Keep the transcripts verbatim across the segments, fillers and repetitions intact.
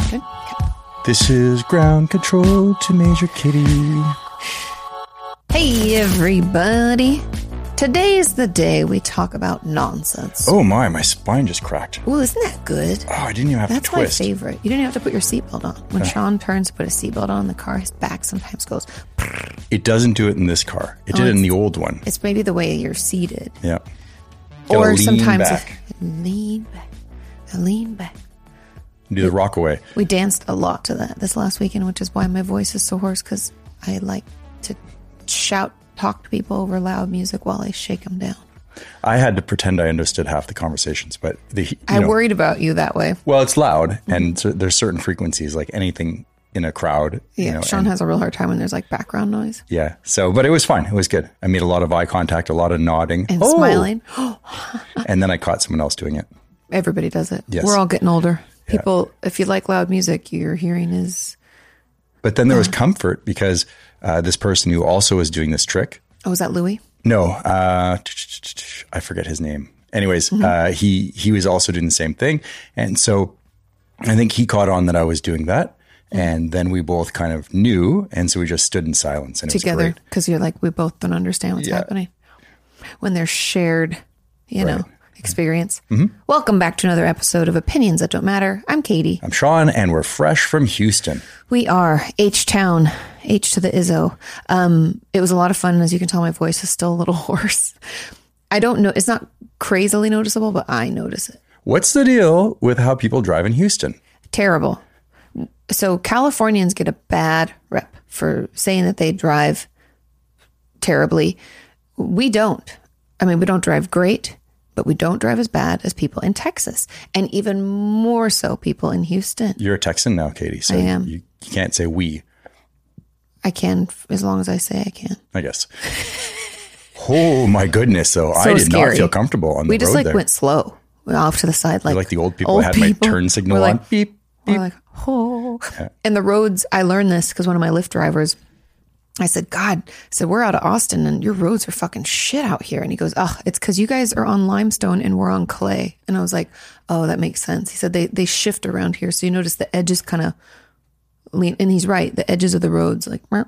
Good. This is Ground Control to Major Kitty. Hey, everybody. Today is the day we talk about nonsense. Oh my, my spine just cracked. Ooh, isn't that good? Oh, I didn't even have That's to twist. my favorite. You didn't have to put your seatbelt on. When Sean turns to put a seatbelt on in the car, his back sometimes goes. It doesn't do it in this car. It did Oh, it in the old one. It's maybe the way you're seated. Yeah. Gotta Or lean sometimes back. if- lean back. Lean back. Do the rock away. We danced a lot to that this last weekend, which is why my voice is so hoarse, because I like to shout, talk to people over loud music while I shake them down. I had to pretend I understood half the conversations, but the you I know, worried about you that way. Well, it's loud, and so there's certain frequencies, like anything in a crowd. Yeah, you know, Sean and- has a real hard time when there's like background noise. Yeah. So, but it was fine. It was good. I made a lot of eye contact, a lot of nodding, And Oh! smiling. and then I caught someone else doing it. Everybody does it. Yes. We're all getting older. People, if you like loud music, your hearing is... But then there was comfort because uh, this person who also was doing this trick. Oh, was that Louis? No, uh, I forget his name. Anyways, Mm-hmm. uh, he he was also doing the same thing, and so I think he caught on that I was doing that, and then we both kind of knew, and so we just stood in silence, and it Together, was great. because you're like, we both don't understand what's Yeah. happening. When there's shared, you know, Right. experience. Welcome back to another episode of Opinions That Don't Matter. I'm Katie. I'm Sean, and we're fresh from Houston. We are H-Town, H to the Izzo. Um, it was a lot of fun. As you can tell, my voice is still a little hoarse. I don't know. It's not crazily noticeable, but I notice it. What's the deal with how people drive in Houston? Terrible. So Californians get a bad rep for saying that they drive terribly. We don't. I mean, we don't drive great, but we don't drive as bad as people in Texas, and even more so people in Houston. You're a Texan now, Katie, so I am. You, you can't say we, I can, as long as I say I can. I guess. Oh my goodness! So, I So did scary. not feel comfortable on the We just road like there. went slow, went off to the side, like You're like the old people that had my turn signal We're on. like, Beep, we're beep. like, oh. And the roads, I learned this because one of my Lyft drivers, I said, God, I said, we're out of Austin and your roads are fucking shit out here. And he goes, oh, it's because you guys are on limestone and we're on clay. And I was like, oh, that makes sense. He said, they they shift around here. So you notice the edges kind of lean. And he's right. The edges of the roads, like, meow.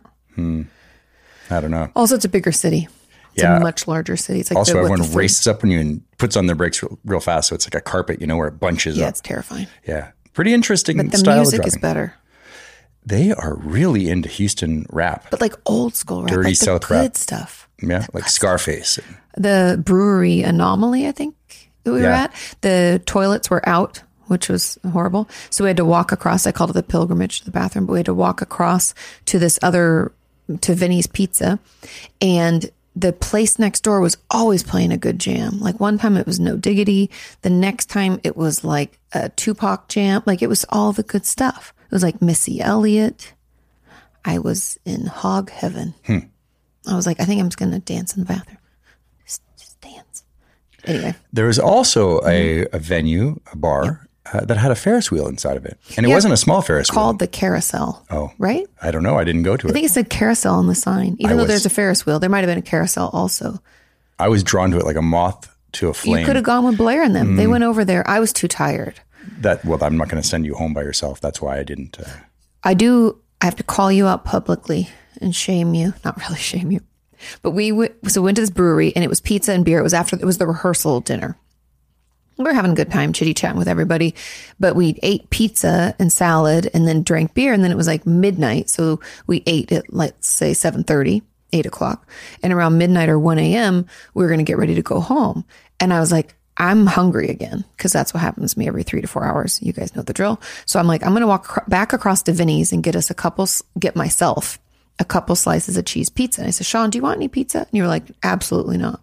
I don't know. Also, it's a bigger city. It's Yeah. a much larger city. It's like Also, the, what, everyone the third- races up on you and puts on their brakes real, real fast. So it's like a carpet, you know, where it bunches Yeah, up. it's terrifying. Yeah. Pretty interesting But the style music of is driving. better. They are really into Houston rap. But like old school rap, Dirty like the South good rap. stuff. Yeah. Like Scarface. The brewery Anomaly, I think that we were Yeah. at, the toilets were out, which was horrible. So we had to walk across. I called it the pilgrimage to the bathroom, but we had to walk across to this other, to Vinny's Pizza. And the place next door was always playing a good jam. Like one time it was No Diggity. The next time it was like a Tupac jam. Like it was all the good stuff. It was like Missy Elliott. I was in hog heaven. I was like, I think I'm just going to dance in the bathroom. Just, just dance. Anyway. There was also a, a venue, a bar, uh, that had a Ferris wheel inside of it. And it Yeah. wasn't a small Ferris Called wheel. the Carousel. Oh. Right? I don't know. I didn't go to I it. think it said Carousel on the sign. Even I though was- there's a Ferris wheel, there might have been a carousel also. I was drawn to it like a moth to a flame. You could have gone with Blair and them. Mm. They went over there. I was too tired. That, well, I'm not going to send you home by yourself. That's why I didn't. Uh, I do, I have to call you out publicly and shame you. Not really shame you. But we w- so we went to this brewery and it was pizza and beer. It was after, it was the rehearsal dinner. We were having a good time chitty chatting with everybody, but we ate pizza and salad and then drank beer. And then it was like midnight. So we ate at, let's say seven thirty, eight o'clock. And around midnight or one a.m., we were going to get ready to go home. And I was like, I'm hungry again, because that's what happens to me every three to four hours. You guys know the drill. So I'm like, I'm going to walk ac- back across to Vinny's and get us a couple, s- get myself a couple slices of cheese pizza. And I said, Sean, do you want any pizza? And you were like, absolutely not.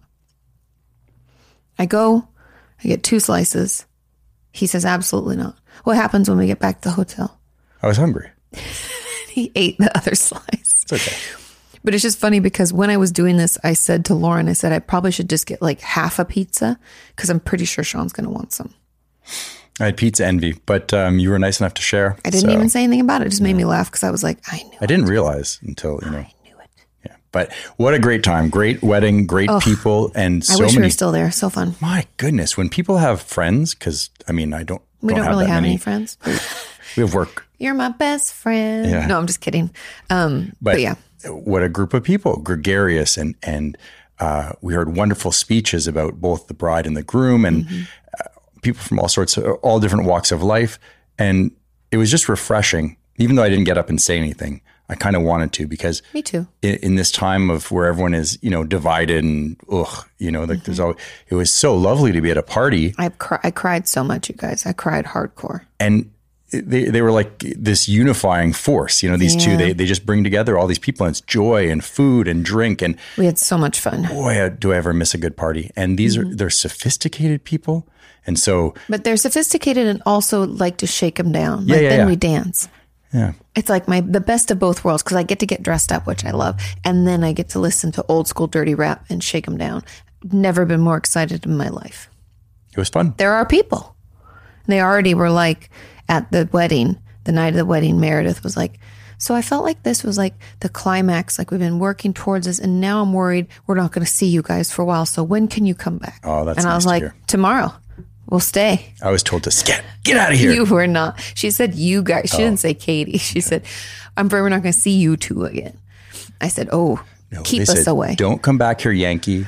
I go, I get two slices. He says, absolutely not. What happens when we get back to the hotel? I was hungry. He ate the other slice. It's okay. But it's just funny because when I was doing this, I said to Lauren, I said, I probably should just get like half a pizza because I'm pretty sure Sean's going to want some. I had pizza envy, but um, you were nice enough to share. I didn't so even say anything about it. It just made me laugh because I was like, I knew I didn't realize until, you know. I knew it. Yeah. But what a great time. Great wedding, great people, and I so wish we many. were still there. So fun. My goodness, when people have friends, because I mean, I don't. We don't have really that have many. any friends. We have work. You're my best friend. Yeah. No, I'm just kidding. Um, but, But yeah, what a group of people, gregarious. And, and uh, we heard wonderful speeches about both the bride and the groom and Mm-hmm. uh, people from all sorts of, all different walks of life. And it was just refreshing. Even though I didn't get up and say anything, I kind of wanted to, because me too. in, in this time of where everyone is, you know, divided and ugh, you know, like Mm-hmm. there's always, it was so lovely to be at a party. I cry, I cried so much, you guys. I cried hardcore. And they, they were like this unifying force, you know, these two, Yeah. they, they just bring together all these people, and it's joy and food and drink. And We had so much fun. boy, do I ever miss a good party. And these Mm-hmm. are, they're sophisticated people. And so, But they're sophisticated and also like to shake them down. Yeah, Like yeah, then yeah. we dance. yeah. It's like my the best of both worlds, because I get to get dressed up, which I love, and then I get to listen to old school dirty rap and shake them down. Never been more excited in my life. It was fun. There are people. They already were like at the wedding, the night of the wedding, Meredith was like, so I felt like this was like the climax, like we've been working towards this, and now I'm worried we're not going to see you guys for a while. So when can you come back? Oh, that's And I nice was to like, hear. tomorrow. We'll stay. I was told to get, get out of here. You were not. She said you guys. She Oh. didn't say Katie. She said, I'm afraid we're not going to see you two again. I said, oh, No, keep they us said, away. Don't come back here, Yankee.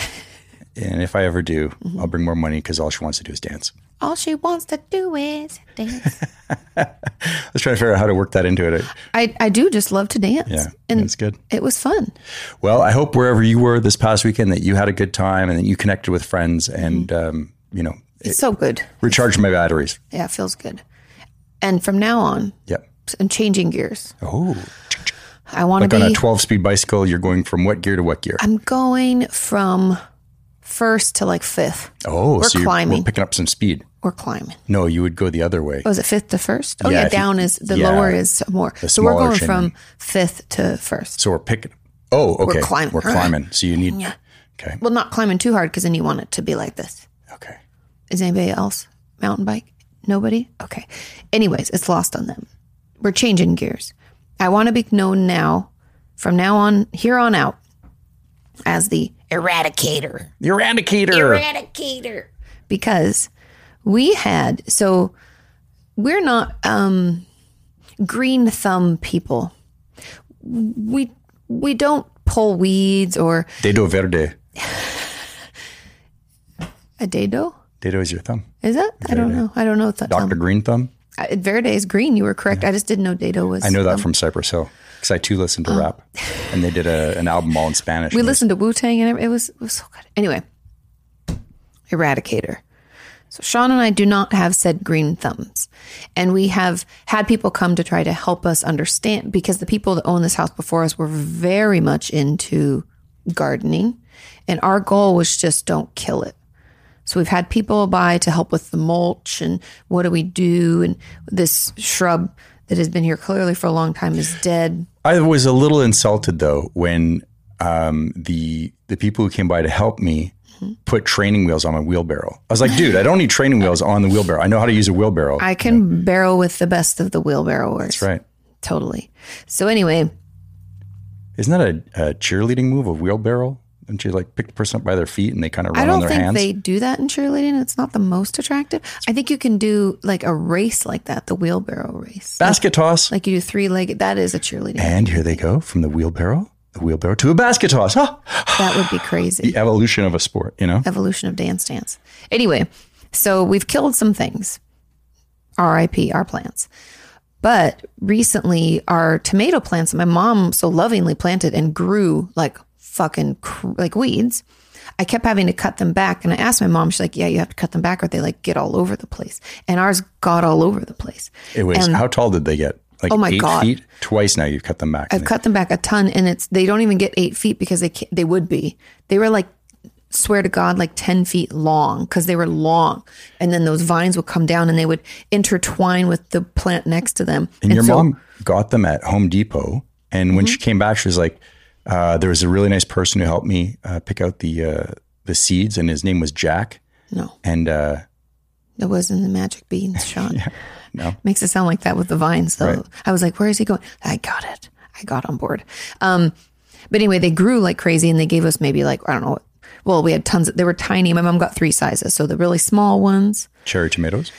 And if I ever do, Mm-hmm. I'll bring more money, because all she wants to do is dance. All she wants to do is dance. I was trying to figure out how to work that into it. I, I do just love to dance. Yeah, and that's good. It was fun. Well, I hope wherever you were this past weekend that you had a good time and that you connected with friends and, Mm-hmm. um, you know, It's so good. recharged my batteries. Yeah, it feels good. And from now on, Yep. I'm changing gears. Oh, I want like to on be. a twelve speed bicycle, you're going from what gear to what gear? I'm going from first to like fifth. Oh, we're so you're, climbing. we're picking up some speed. We're climbing. No, you would go the other way. Oh, is it fifth to first? Oh, Yeah, yeah, if you- down is the yeah. lower is more. The So we're smaller going chain from link. fifth to first. So we're picking. Oh, okay. climbing. We're climbing. So you need. Yeah. Okay. Well, not climbing too hard, because then you want it to be like this. Okay. Is anybody else mountain bike? Nobody? Okay. Anyways, it's lost on them. We're changing gears. I want to be known now, from now on, here on out, as the eradicator. The eradicator. Eradicator. Because we had, so we're not um, green thumb people. We we don't pull weeds or Dedo verde. a dedo. Dedo is your thumb. Is that? I don't know. I don't know what that Doctor Green Thumb. Uh, Verde is green. You were correct. I just didn't know Dado was. I know that from Cypress Hill, because I too listened to rap, and they did a, an album all in Spanish. Oh. We and it was- listened to Wu Tang, and it was it was so good. Anyway, Eradicator. So Sean and I do not have said green thumbs, and we have had people come to try to help us understand, because the people that owned this house before us were very much into gardening, and our goal was just don't kill it. So we've had people by to help with the mulch and what do we do, and this shrub that has been here clearly for a long time is dead. I was a little insulted though when um, the the people who came by to help me put training wheels on my wheelbarrow. I was like, dude, I don't need training wheels on the wheelbarrow. I know how to use a wheelbarrow. I can barrel with the best of the wheelbarrowers. That's right. Totally. So anyway, Isn't that a, a cheerleading move, a wheelbarrow? Don't you like pick the person up by their feet and they kind of I run on don't their think hands? they do that in cheerleading. It's not the most attractive. I think you can do like a race like that, the wheelbarrow race. Basket toss. Like you do three legged. That is a cheerleading. And here they go from the wheelbarrow, the wheelbarrow to a basket toss. Huh? That would be crazy. The evolution of a sport, you know? Evolution of Dance Dance. Anyway, so we've killed some things. R I P our plants. But recently, our tomato plants, my mom so lovingly planted and grew like fucking cr- like weeds. I kept having to cut them back. And I asked my mom, she's like, yeah, you have to cut them back or they like get all over the place. And ours got all over the place. It was, And how tall did they get? Like Oh my eight God. feet? Twice now you've cut them back. I've cut them back a ton, and it's they don't even get eight feet because they can't, they would be. They were like, swear to God, like ten feet long because they were long. And then those vines would come down and they would intertwine with the plant next to them. And your so- mom got them at Home Depot. And when she Mm-hmm. came back, she was like, uh, there was a really nice person who helped me uh, pick out the uh, the seeds, and his name was Jack. No, And uh, it wasn't the magic beans, Sean. no, Makes it sound like that with the vines. So Right. I was like, where is he going? I got it. I got on board. Um, but anyway, they grew like crazy and they gave us maybe like, I don't know. Well, we had tons of, they were tiny. My mom got three sizes. So the really small ones, cherry tomatoes.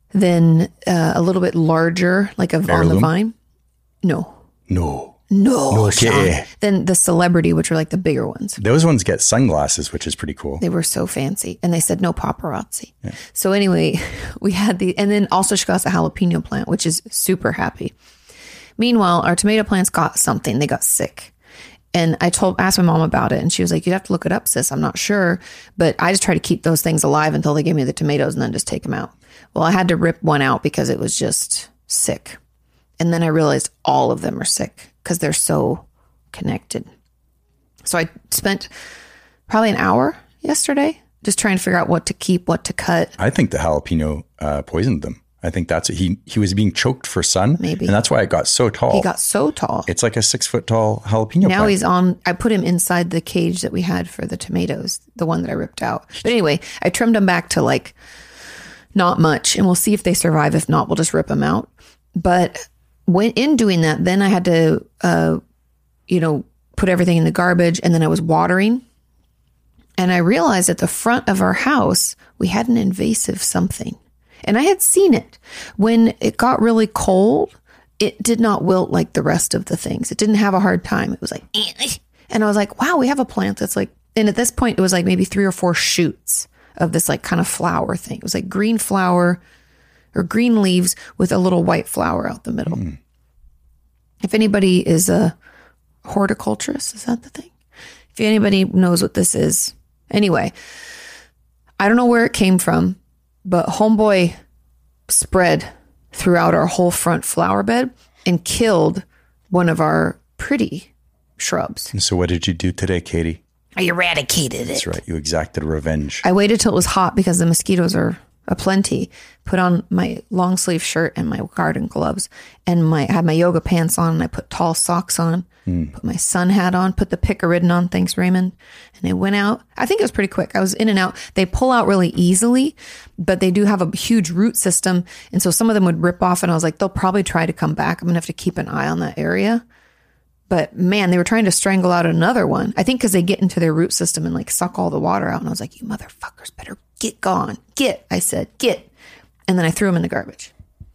then uh, a little bit larger, like a on the Heirloom? vine. No, No. no, No, Sean. okay. Then the celebrity, which are like the bigger ones. Those ones get sunglasses, which is pretty cool. They were so fancy, and they said no paparazzi. So anyway, we had the, and then also she got us a jalapeno plant, which is super happy. Meanwhile, our tomato plants got something. They got sick. And I told, asked my mom about it, and she was like, "You'd have to look it up, sis. I'm not sure." But I just try to keep those things alive until they give me the tomatoes and then just take them out. Well, I had to rip one out because it was just sick. And then I realized all of them are sick because they're so connected. So I spent probably an hour yesterday just trying to figure out what to keep, what to cut. I think the jalapeno uh, poisoned them. I think that's he he was being choked for sun, Maybe. and that's why it got so tall. He got so tall. It's like a six foot tall jalapeno. Now plant. he's on, I put him inside the cage that we had for the tomatoes, the one that I ripped out. But anyway, I trimmed them back to like not much, and we'll see if they survive. If not, we'll just rip them out. But when in doing that, then I had to, uh, you know, put everything in the garbage, and then I was watering. And I realized at the front of our house, we had an invasive something. And I had seen it. When it got really cold, it did not wilt like the rest of the things. It didn't have a hard time. It was like, and I was like, wow, we have a plant that's like, and at this point, it was like maybe three or four shoots of this like kind of flower thing. It was like green flower or green leaves with a little white flower out the middle. Mm. If anybody is a horticulturist, is that the thing? If anybody knows what this is. Anyway, I don't know where it came from, but homeboy spread throughout our whole front flower bed and killed one of our pretty shrubs. And so what did you do today, Katie? I eradicated it. That's right. You exacted revenge. I waited till it was hot because the mosquitoes are aplenty. Put on my long sleeve shirt and my garden gloves, and my I had my yoga pants on, and I put tall socks on, mm. put my sun hat on, put the picaridin on. Thanks, Raymond. And it went out. I think it was pretty quick. I was in and out. They pull out really easily, but they do have a huge root system. And so some of them would rip off, and I was like, they'll probably try to come back. I'm gonna have to keep an eye on that area. But man, they were trying to strangle out another one. I think because they get into their root system and like suck all the water out. And I was like, you motherfuckers better get gone. Get, I said, get. And then I threw them in the garbage.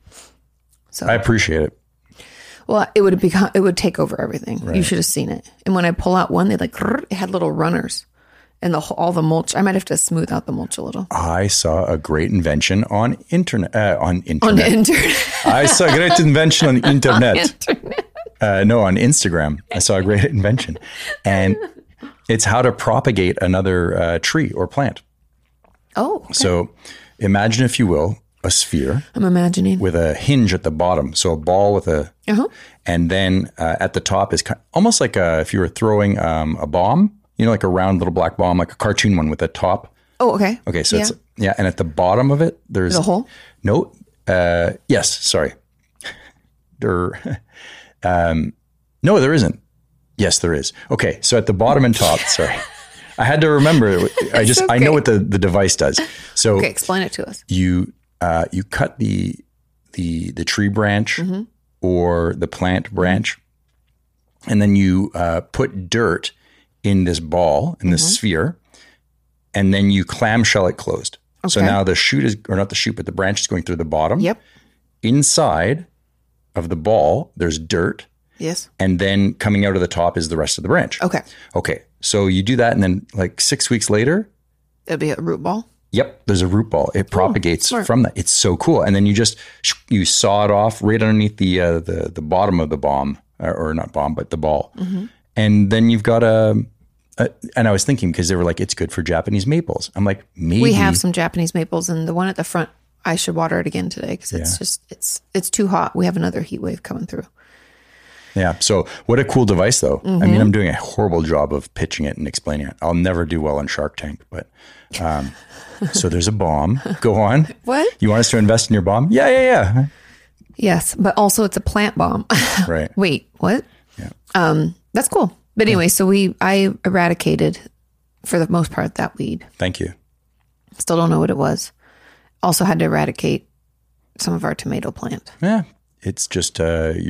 So I appreciate it. Well, it would become, it would take over everything. Right. You should have seen it. And when I pull out one, they like, it had little runners. And the all the mulch, I might have to smooth out the mulch a little. I saw a great invention on internet. Uh, on internet. On internet. I saw a great invention on internet. on internet. Uh, no, on Instagram. I saw a great invention. And it's how to propagate another uh, tree or plant. Oh. Okay. So imagine, if you will, a sphere. I'm imagining. With a hinge at the bottom. So a ball with a, uh-huh. and then uh, at the top is kind of, almost like a, if you were throwing um, a bomb, you know, like a round little black bomb, like a cartoon one with a top. Oh, okay. Okay, so yeah. it's, yeah, and at the bottom of it, there's a hole? No, uh, yes, sorry. There, um, no, there isn't. Yes, there is. Okay, so at the bottom and top, sorry. I had to remember. I just, okay. I know what the, the device does. So okay, explain it to us. You, uh, you cut the, the, the tree branch mm-hmm. or the plant branch, and then you uh, put dirt in this ball, in this mm-hmm. sphere, and then you clamshell it closed. Okay. So now the shoot is, or not the shoot, but the branch is going through the bottom. Yep. Inside of the ball, there's dirt. Yes. And then coming out of the top is the rest of the branch. Okay. Okay. So you do that, and then like six weeks later, it'll be a root ball. Yep. There's a root ball. It propagates oh, from that. It's so cool. And then you just, you saw it off right underneath the, uh, the, the bottom of the bomb, or, or not bomb, but the ball. Mm-hmm. And then you've got a, a, and I was thinking, because they were like, it's good for Japanese maples. I'm like, maybe. We have some Japanese maples, and the one at the front, I should water it again today because it's yeah. just, it's, it's too hot. We have another heat wave coming through. Yeah. So what a cool device, though. Mm-hmm. I mean, I'm doing a horrible job of pitching it and explaining it. I'll never do well on Shark Tank, but um, so there's a bomb. Go on. What? You want us to invest in your bomb? Yeah, yeah, yeah. Yes, but also it's a plant bomb. Right. Wait, what? Yeah. Um, that's cool. But anyway, yeah. so we I eradicated for the most part that weed. Thank you. Still don't know what it was. Also had to eradicate some of our tomato plant. Yeah. It's just uh, you're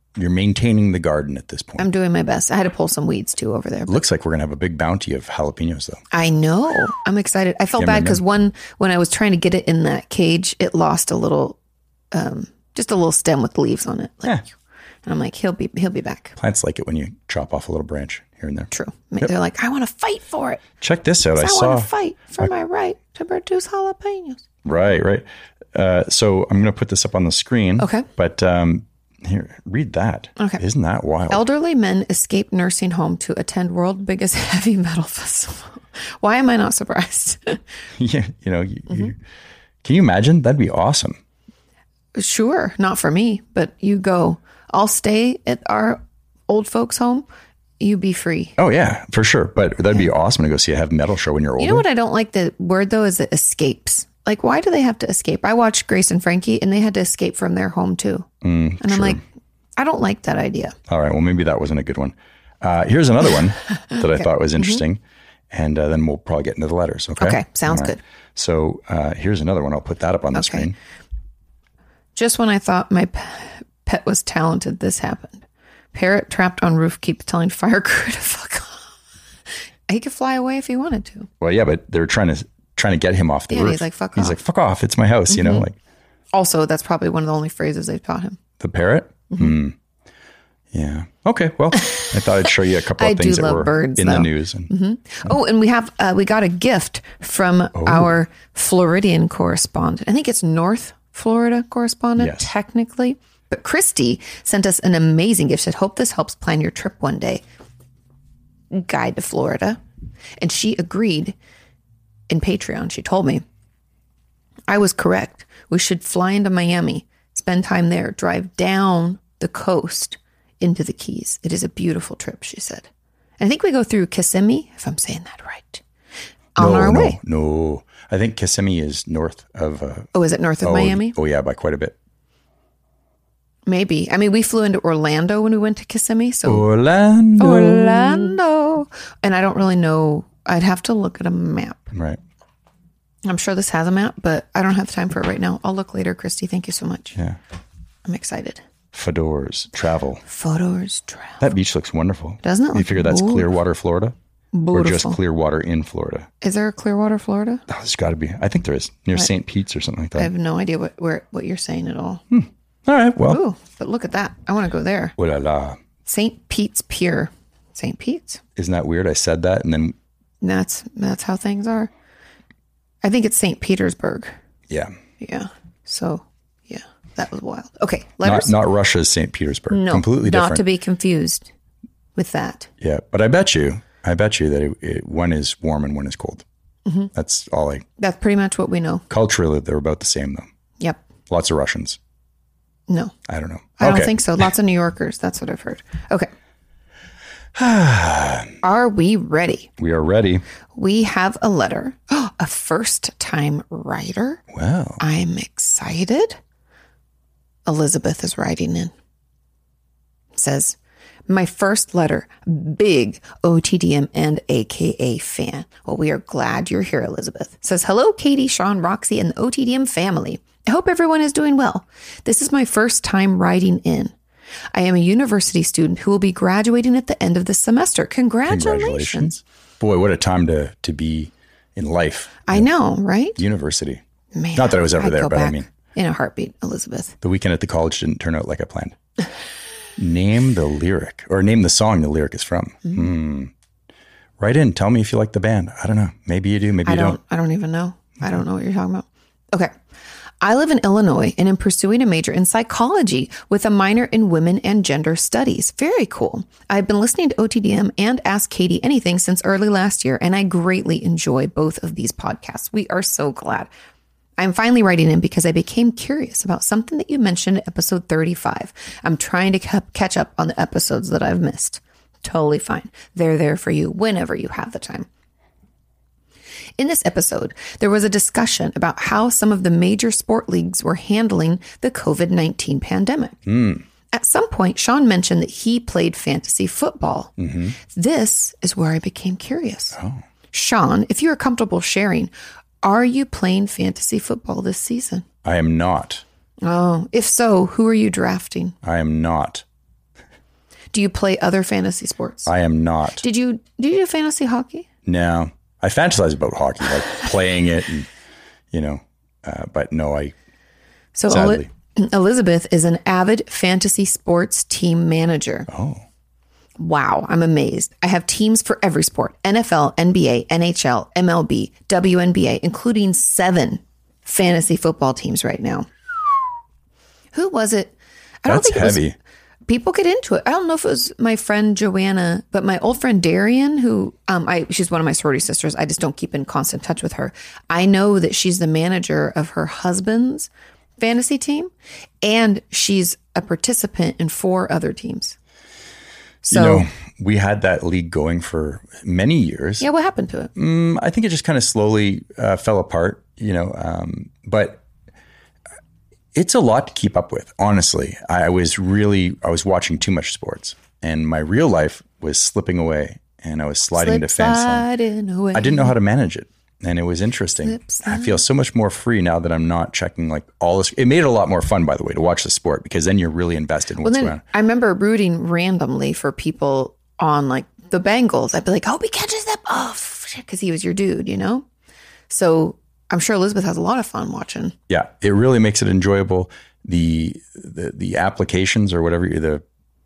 you're maintaining the garden at this point. I'm doing my best. I had to pull some weeds too over there. It looks like we're going to have a big bounty of jalapenos, though. I know. I'm excited. I felt Yum, bad yum, because yum. one, when I was trying to get it in that cage, it lost a little, um, just a little stem with leaves on it. Like, Yeah. And I'm like, he'll be, he'll be back. Plants like it when you chop off a little branch here and there. True. They're like, I want to fight for it. Check this out. I, I saw. want to fight for my right to produce jalapenos. Right, right. Uh, so I'm going to put this up on the screen. Okay. But um, here, read that. Okay. Isn't that wild? Elderly men escape nursing home to attend world biggest heavy metal festival. Why am I not surprised? yeah, you know, you, Mm-hmm. you, can you imagine? That'd be awesome. Sure, not for me, but you go. I'll stay at our old folks' home. You be free. Oh yeah, for sure. But that'd be awesome to go see a heavy metal show when you're older. You know what I don't like the word though is it escapes. Like, why do they have to escape? I watched Grace and Frankie, and they had to escape from their home too. Mm, and I'm like, I don't like that idea. All right. Well, maybe that wasn't a good one. Uh, here's another one that I thought was interesting, mm-hmm. and uh, then we'll probably get into the letters. Okay. Okay. Sounds right. good. So uh, here's another one. I'll put that up on the Okay. screen. Just when I thought my p- pet was talented, this happened. Parrot trapped on roof keeps telling fire crew to fuck off. He could fly away if he wanted to. Well, yeah, but they're trying to trying to get him off the Yeah, and roof. he's like, "Fuck He's off." like, fuck off. It's my house. You know, like Also, that's probably one of the only phrases they've taught him. the parrot. Mm. Yeah. Okay. Well, I thought I'd show you a couple I of things do that love were birds, in though. the news. And Oh, and we have uh, we got a gift from Oh. our Floridian correspondent. I think it's North Florida correspondent, Yes. technically. But Christy sent us an amazing gift. She said, hope this helps plan your trip one day. Guide to Florida. And she agreed in Patreon. She told me, I was correct. We should fly into Miami, spend time there, drive down the coast into the Keys. It is a beautiful trip, she said. And I think we go through Kissimmee, if I'm saying that right, on no, our no, way. No, I think Kissimmee is north of. Uh, Oh, is it north of oh, Miami? Oh, yeah, by quite a bit. Maybe. I mean, we flew into Orlando when we went to Kissimmee. So Orlando. Orlando. And I don't really know. I'd have to look at a map. Right. I'm sure this has a map, but I don't have the time for it right now. I'll look later, Christy. Thank you so much. Yeah. I'm excited. Fedors, travel. Photos, travel. That beach looks wonderful. Doesn't it You look figure that's beautiful? Clearwater, Florida? Or just Beautiful. Clearwater in Florida? Is there a Clearwater, Florida? Oh, there's got to be. I think there is. Near Saint Pete's or something like I that. have no idea what where, what you're saying at all. All right. Well, Ooh, but look at that. I want to go there. oh la la. Saint Pete's Pier. Saint Pete's. Isn't that weird? I said that and then, That's that's how things are. I think it's Saint Petersburg. yeah. Yeah. So, yeah, that was wild. Okay, Not, letters. not Russia's Saint Petersburg. no, Completely not different. to be confused with that. Yeah. But I bet you, I bet you that it, it, one is warm and one is cold. Mm-hmm. That's all I, That's pretty much what we know. culturally, they're about the same though. Yep. Lots of Russians. No, I don't know. I okay. don't think so. Lots of New Yorkers. That's what I've heard. Okay. Are we ready? We are ready. We have a letter. A first-time writer. Wow. I'm excited. Elizabeth is writing in. It says, my first letter, big O T D M and A K A fan. Well, we are glad you're here, Elizabeth. It says, hello, Katie, Sean, Roxy, and the O T D M family. I hope everyone is doing well. This is my first time writing in. I am a university student who will be graduating at the end of this semester. Congratulations. Congratulations. Boy, what a time to, to be in life. I know, right? University. Man, Not that I was ever I'd there, go but I back mean, in a heartbeat, Elizabeth. the weekend at the college didn't turn out like I planned. Name the lyric or name the song the lyric is from. Mm-hmm. Hmm. Write in. Tell me if you like the band. I don't know. Maybe you do. Maybe I you don't, don't. I don't even know. I don't know what you're talking about. Okay. I live in Illinois and am pursuing a major in psychology with a minor in women and gender studies. Very cool. I've been listening to O T D M and Ask Katie Anything since early last year, and I greatly enjoy both of these podcasts. We are so glad. I'm finally writing in because I became curious about something that you mentioned in episode thirty-five. I'm trying to ca- catch up on the episodes that I've missed. Totally fine. They're there for you whenever you have the time. In this episode, there was a discussion about how some of the major sport leagues were handling the COVID nineteen pandemic. Mm. At some point, Sean mentioned that he played fantasy football. Mm-hmm. This is where I became curious. Oh. Sean, if you are comfortable sharing, are you playing fantasy football this season? I am not. Oh, if so, who are you drafting? I am not. Do you play other fantasy sports? I am not. Did you did you do fantasy hockey? No. I fantasize about hockey, like playing it and, you know, uh, but no, I, so sadly. El- Elizabeth is an avid fantasy sports team manager. Oh. Wow, I'm amazed. I have teams for every sport: N F L, N B A, N H L, M L B, W N B A, including seven fantasy football teams right now. Who was it? I That's don't think heavy. It was, people get into it. I don't know if it was my friend Joanna, but my old friend Darian, who um, I she's one of my sorority sisters. I just don't keep in constant touch with her. I know that she's the manager of her husband's fantasy team, and she's a participant in four other teams. So, you know, we had that league going for many years. Yeah, what happened to it? Mm, I think it just kind of slowly uh, fell apart, you know, um, but it's a lot to keep up with. Honestly, I was really, I was watching too much sports and my real life was slipping away and I was sliding Slip, into fantasy. away. I didn't know how to manage it. And it was interesting. Slip, I feel so much more free now that I'm not checking like all this. It made it a lot more fun, by the way, to watch the sport because then you're really invested in what's Well, going then on. I remember rooting randomly for people on like the Bengals. I'd be like, "Hope he catches them off," because he was your dude, you know. So I'm sure Elizabeth has a lot of fun watching. Yeah, it really makes it enjoyable. The the, the applications or whatever the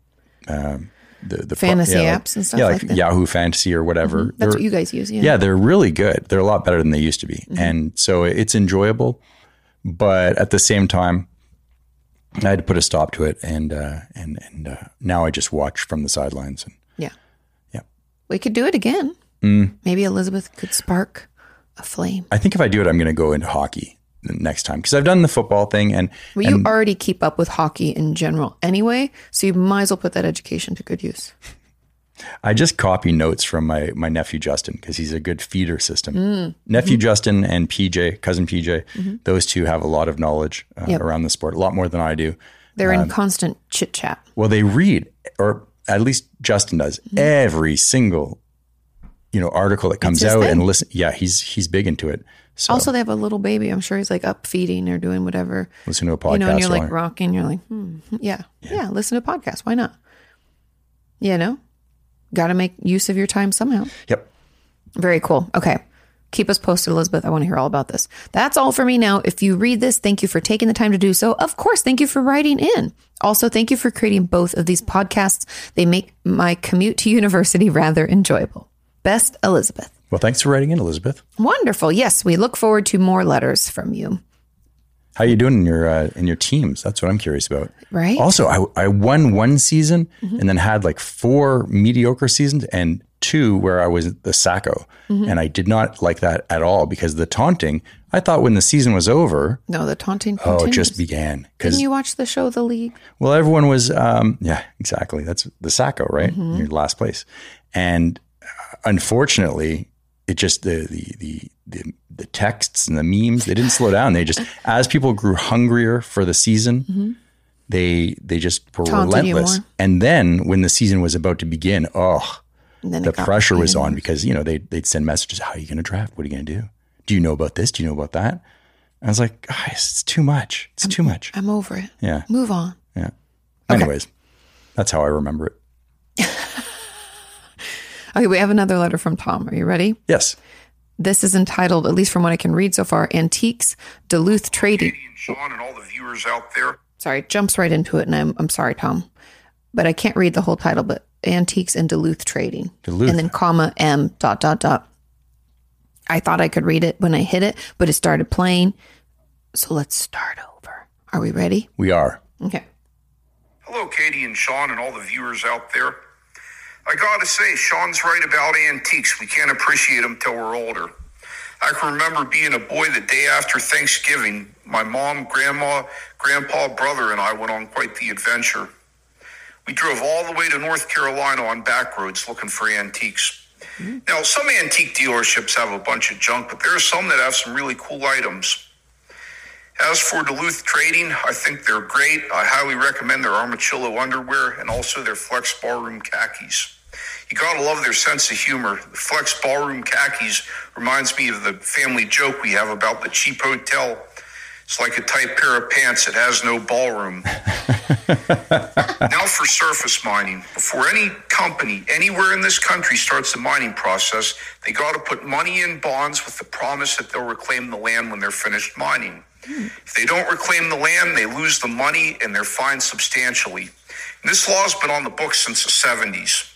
um, the the Fantasy yeah, apps and stuff yeah, like like that. Yahoo Fantasy or whatever. That's They're- what you guys use, yeah. Yeah, they're really good. They're a lot better than they used to be, Mm-hmm. and so it's enjoyable. But at the same time, I had to put a stop to it, and uh, and and uh, now I just watch from the sidelines. And Yeah. yeah, We could do it again. Mm. Maybe Elizabeth could spark a flame. I think if I do it, I'm going to go into hockey the next time because I've done the football thing, and Well, you and already keep up with hockey in general anyway, so you might as well put that education to good use. I just copy notes from my my nephew Justin because he's a good feeder system. Mm. Nephew Justin and P J, cousin P J, those two have a lot of knowledge uh, Yep. around the sport, a lot more than I do. They're Um, in constant chit chat. Well, they read, or at least Justin does, every single you know article that comes his out thing. and listen. Yeah, he's he's big into it. So Also, they have a little baby. I'm sure he's like up feeding or doing whatever. listen to a podcast. You know, and you're like while- rocking. You're like, hmm, yeah, yeah, listen to a podcast. Why not? You know, got to make use of your time somehow. Yep. Very cool. Okay. Keep us posted, Elizabeth. I want to hear all about this. That's all for me now. If you read this, thank you for taking the time to do so. Of course, thank you for writing in. Also, thank you for creating both of these podcasts. They make my commute to university rather enjoyable. Best, Elizabeth. Well, thanks for writing in, Elizabeth. Wonderful. Yes, we look forward to more letters from you. How you doing in your uh, in your teams? That's what I'm curious about. Right. Also, I I won one season and then had like four mediocre seasons and two where I was the Sacco, and I did not like that at all because the taunting. I thought when the season was over, No, the taunting oh, continues. it just began because Didn't you watch the show, The League? well, everyone was um, yeah, exactly. That's the Sacco, right? Mm-hmm. You're last place, and uh, unfortunately, it just the the the the the texts and the memes, they didn't slow down. They just, as people grew hungrier for the season, they they just were Taunted you relentless. more. And then when the season was about to begin, oh, And then the it got pressure was even on because, you know, they, they'd send messages. How are you going to draft? What are you going to do? Do you know about this? Do you know about that? I was like, guys, it's too much. It's too much. I'm over it. Yeah. Move on. Yeah. Anyways, that's how I remember it. Okay, we have another letter from Tom. Are you ready? Yes. This is entitled, at least from what I can read so far, Antiques, Duluth Trading. Katie and Sean and all the viewers out there. Sorry, it jumps right into it, and I'm I'm sorry, Tom, but I can't read the whole title. But Antiques and Duluth Trading, Duluth. and then comma M dot dot dot. I thought I could read it when I hit it, but it started playing. So let's start over. Are we ready? We are. Okay. Hello, Katie and Sean and all the viewers out there. I gotta say, Sean's right about antiques. We can't appreciate them till we're older. I can remember being a boy the day after Thanksgiving. My mom, grandma, grandpa, brother, and I went on quite the adventure. We drove all the way to North Carolina on back roads looking for antiques. Now, some antique dealerships have a bunch of junk, but there are some that have some really cool items. As for Duluth Trading, I think they're great. I highly recommend their Armachillo underwear and also their Flex Ballroom khakis. You gotta love their sense of humor. The Flex Ballroom khakis reminds me of the family joke we have about the cheap hotel. It's like a tight pair of pants that has no ballroom. Now for surface mining. Before any company anywhere in this country starts the mining process, they got to put money in bonds with the promise that they'll reclaim the land when they're finished mining. Hmm. If they don't reclaim the land, they lose the money and they're fined substantially. And this law's been on the books since the seventies.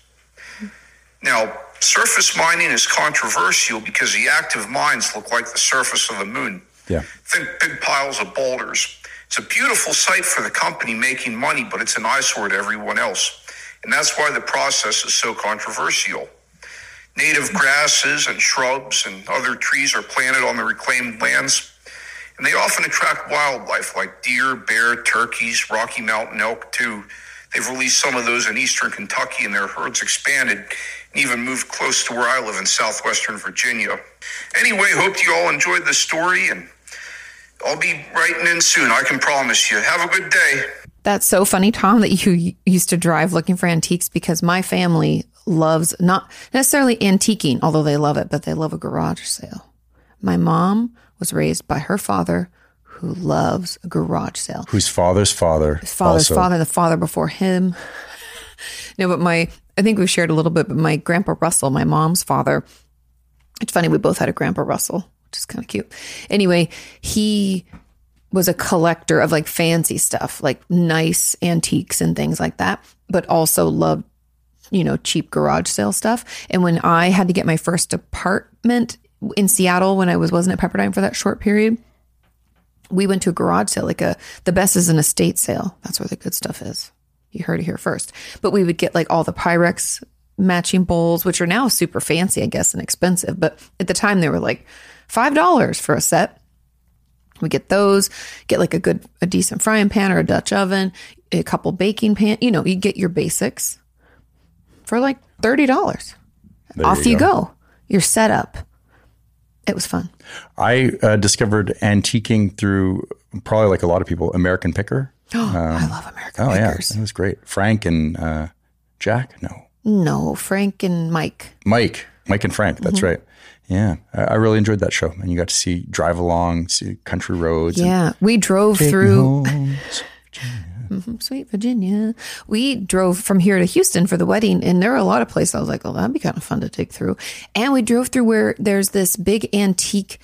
Now, surface mining is controversial because the active mines look like the surface of the moon. Yeah. Think big piles of boulders. It's a beautiful sight for the company making money, but it's an eyesore to everyone else. And that's why the process is so controversial. Native grasses and shrubs and other trees are planted on the reclaimed lands, and they often attract wildlife like deer, bear, turkeys, Rocky Mountain elk too. They've released some of those in eastern Kentucky, and their herds expanded and even moved close to where I live in southwestern Virginia. Anyway, hope you all enjoyed this story, and I'll be writing in soon, I can promise you. Have a good day. That's so funny, Tom, that you used to drive looking for antiques, because my family loves not necessarily antiquing, although they love it, but they love a garage sale. My mom was raised by her father, who loves a garage sale. Whose father's father. His father's also. father, the father before him. No, but my, I think we shared a little bit, but my grandpa Russell, my mom's father, it's funny, we both had a grandpa Russell, which is kind of cute. Anyway, he was a collector of like fancy stuff, like nice antiques and things like that, but also loved, you know, cheap garage sale stuff. And when I had to get my first apartment in Seattle, when I was, wasn't at Pepperdine for that short period, we went to a garage sale, like a, the best is an estate sale. That's where the good stuff is. You heard it here first. But we would get like all the Pyrex matching bowls, which are now super fancy, I guess, and expensive. But at the time they were like five dollars for a set. We get those, get like a good, a decent frying pan or a Dutch oven, a couple baking pan. You know, you get your basics for like thirty dollars. Off you, you go. go. You're set up. It was fun. I uh, discovered antiquing through, probably like a lot of people, American Picker. Oh, um, I love American oh, Pickers. Yeah, that was great. Frank and uh, Jack? No. No, Frank and Mike. Mike. Mike and Frank. That's mm-hmm. right. Yeah. I, I really enjoyed that show. And you got to see, drive along, see country roads. Yeah. We drove through. Mm-hmm, sweet Virginia. We drove from here to Houston for the wedding, and there were a lot of places I was like, oh, that'd be kind of fun to take through. And we drove through where there's this big antique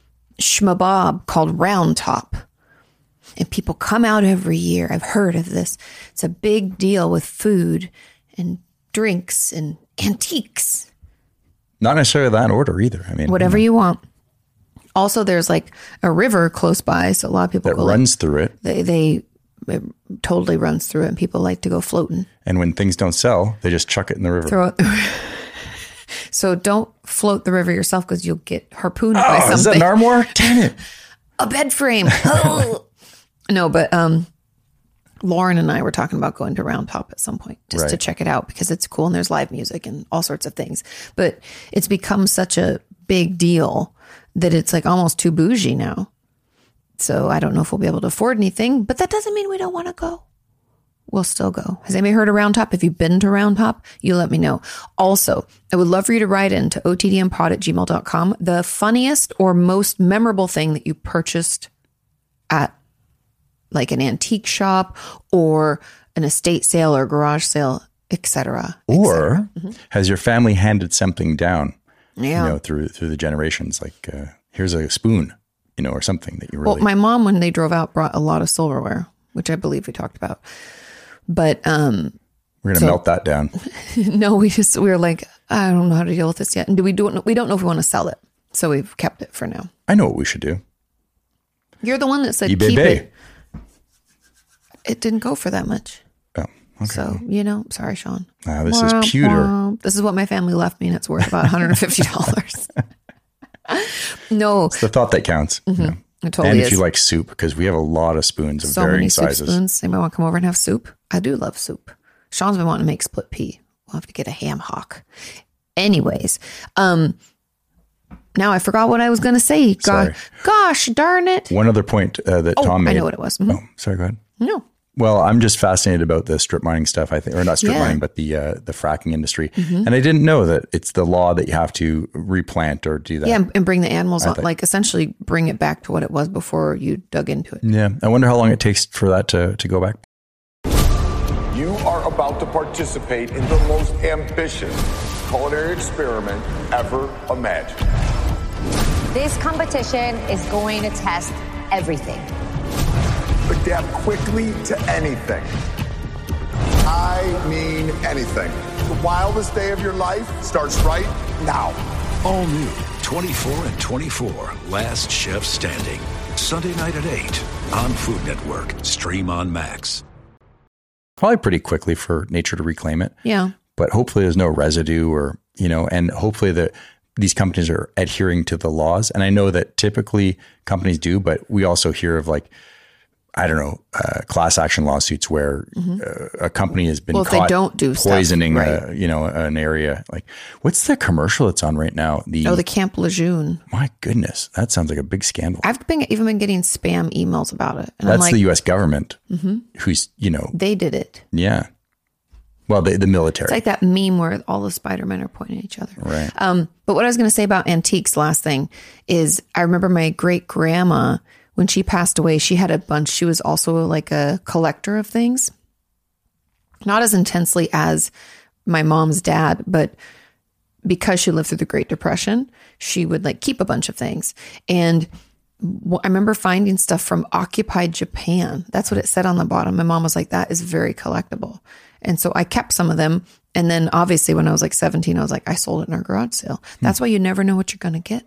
schmabob called Round Top. And people come out every year. I've heard of this. It's a big deal with food and drinks and antiques. Not necessarily that order either. I mean, whatever you, know. you want. Also, there's like a river close by, so a lot of people that go runs like, through it. They they it totally runs through it, and people like to go floating. And when things don't sell, they just chuck it in the river. Throw it. So don't float the river yourself, because you'll get harpooned oh, by something. Is that Narmore? Damn it! A bed frame. Oh. No, but um, Lauren and I were talking about going to Round Top at some point just right. to check it out, because it's cool and there's live music and all sorts of things. But it's become such a big deal that it's like almost too bougie now. So I don't know if we'll be able to afford anything, but that doesn't mean we don't want to go. We'll still go. Has anybody heard of Round Top? If you've been to Round Top, you let me know. Also, I would love for you to write in to o t d m pod at gmail dot com the funniest or most memorable thing that you purchased at like an antique shop or an estate sale or garage sale, et cetera. Or mm-hmm. has your family handed something down, yeah. you know, through through the generations? Like, uh, here's a spoon, you know, or something that you really... Well, my mom, when they drove out, brought a lot of silverware, which I believe we talked about. But um, we're going to so, melt that down. No, we just, we were like, I don't know how to deal with this yet. And do we do it? We don't know if we want to sell it. So we've kept it for now. I know what we should do. You're the one that said eBay keep Bay. it. It didn't go for that much. Oh, okay. So, you know, sorry, Sean. Wow, this womp, is pewter. Womp. This is what my family left me, and it's worth about one hundred fifty dollars. No. It's the thought that counts. Mm-hmm. Yeah. It totally and if is. you like soup, because we have a lot of spoons of so varying many sizes. Soup spoons. Anybody want to come over and have soup? I do love soup. Sean's been wanting to make split pea. We'll have to get a ham hock. Anyways, um, now I forgot what I was going to say. God, gosh darn it. One other point uh, that oh, Tom made. I know what it was. Mm-hmm. Oh, sorry, go ahead. No. Well, I'm just fascinated about the strip mining stuff, I think, or not strip yeah. mining, but the uh, the fracking industry. Mm-hmm. And I didn't know that it's the law that you have to replant or do that. Yeah, and bring the animals on, like essentially bring it back to what it was before you dug into it. Yeah. I wonder how long it takes for that to, to go back. You are about to participate in the most ambitious culinary experiment ever imagined. This competition is going to test everything. Adapt quickly to anything. I mean anything. The wildest day of your life starts right now. All new twenty-four and twenty-four, Last Chef Standing. Sunday night at eight on Food Network. Stream on Max. Probably pretty quickly for nature to reclaim it. Yeah. But hopefully there's no residue or, you know, and hopefully the these companies are adhering to the laws. And I know that typically companies do, but we also hear of like, I don't know, uh, class action lawsuits where mm-hmm. uh, a company has been well, if caught they don't do poisoning, stuff, right. a, you know, an area. Like, what's the commercial that's on right now? The oh, the Camp Lejeune. My goodness, that sounds like a big scandal. I've been even been getting spam emails about it. And that's I'm like, the U S government mm-hmm. who's, you know, they did it. Yeah. Well, the, the military. It's like that meme where all the Spider-Men are pointing at each other. Right. Um, but what I was going to say about antiques, last thing, is I remember my great grandma. When she passed away, she had a bunch. She was also like a collector of things. Not as intensely as my mom's dad, but because she lived through the Great Depression, she would like keep a bunch of things. And I remember finding stuff from occupied Japan. That's what it said on the bottom. My mom was like, that is very collectible. And so I kept some of them. And then obviously when I was like seventeen, I was like, I sold it in our garage sale. That's hmm. why you never know what you're going to get.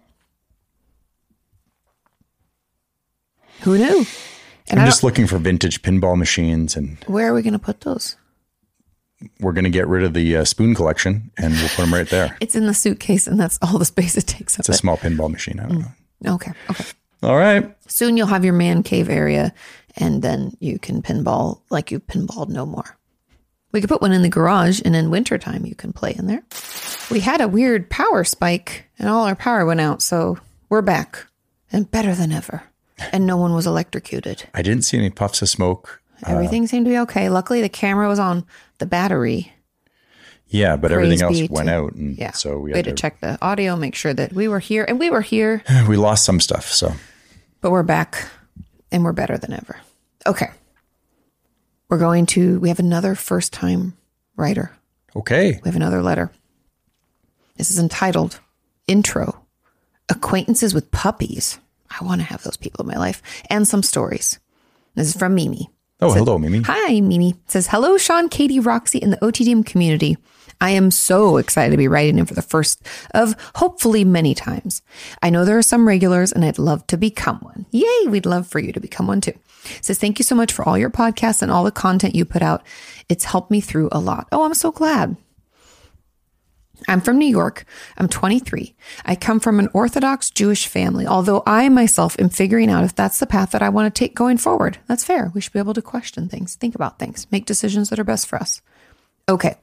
Who knew? And I'm just looking for vintage pinball machines. And where are we going to put those? We're going to get rid of the uh, spoon collection and we'll put them right there. It's in the suitcase and that's all the space it takes up. It's a it. small pinball machine. I don't mm. know. Okay. Okay. All right. Soon you'll have your man cave area and then you can pinball like you've pinballed no more. We could put one in the garage and in wintertime you can play in there. We had a weird power spike and all our power went out. So we're back and better than ever. And no one was electrocuted. I didn't see any puffs of smoke. Everything uh, seemed to be okay. Luckily, the camera was on the battery. Yeah, but Praise everything else to, went out. And yeah. So we had, we had to, to check the audio, make sure that we were here. And we were here. We lost some stuff, so. But we're back and we're better than ever. Okay. We're going to, we have another first-time writer. Okay. We have another letter. This is entitled, Intro, Acquaintances with Puppies. I want to have those people in my life. And some stories. This is from Mimi. Oh, says, hello, Mimi. Hi, Mimi. It says, hello, Sean, Katie, Roxy, and the O T D M community. I am so excited to be writing in for the first of hopefully many times. I know there are some regulars and I'd love to become one. Yay, we'd love for you to become one too. It says, thank you so much for all your podcasts and all the content you put out. It's helped me through a lot. Oh, I'm so glad. I'm from New York. I'm twenty-three. I come from an Orthodox Jewish family, although I myself am figuring out if that's the path that I want to take going forward. That's fair. We should be able to question things, think about things, make decisions that are best for us. Okay.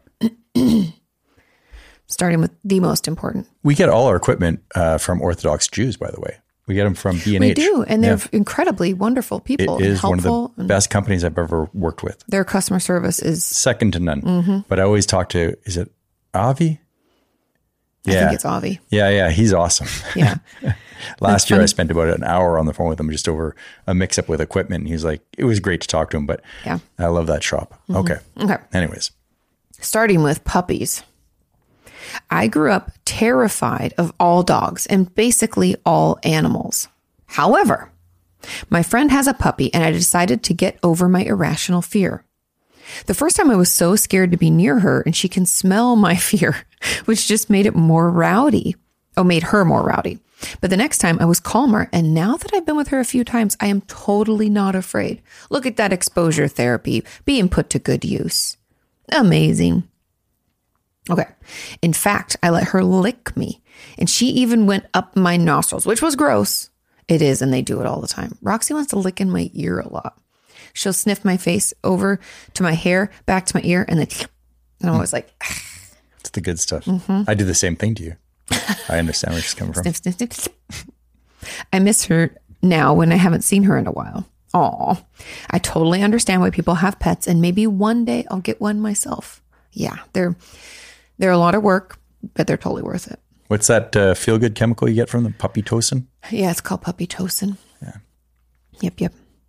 Starting with the most important. We get all our equipment uh, from Orthodox Jews, by the way. We get them from B and H. We do, and they're yeah. incredibly wonderful people. It is and one of the best companies I've ever worked with. Their customer service is... second to none. Mm-hmm. But I always talk to, is it Avi? I yeah. think it's Avi. Yeah, yeah. He's awesome. Yeah. Last That's year funny. I spent about an hour on the phone with him just over a mix-up with equipment. And he's like, it was great to talk to him, but yeah. I love that shop. Mm-hmm. Okay. Okay. Anyways. Starting with puppies. I grew up terrified of all dogs and basically all animals. However, my friend has a puppy and I decided to get over my irrational fear. The first time I was so scared to be near her and she can smell my fear, which just made it more rowdy. Oh, made her more rowdy. But the next time I was calmer. And now that I've been with her a few times, I am totally not afraid. Look at that exposure therapy being put to good use. Amazing. Okay. In fact, I let her lick me and she even went up my nostrils, which was gross. It is. And they do it all the time. Roxy wants to lick in my ear a lot. She'll sniff my face over to my hair, back to my ear, and then and I'm always like, it's the good stuff. Mm-hmm. I do the same thing to you. I understand where she's coming from. Sniff, sniff, sniff. I miss her now when I haven't seen her in a while. Aw, I totally understand why people have pets, and maybe one day I'll get one myself. Yeah, they're they're a lot of work, but they're totally worth it. What's that uh, feel-good chemical you get from the puppytocin? Yeah, it's called puppytocin. Yeah. Yep, yep.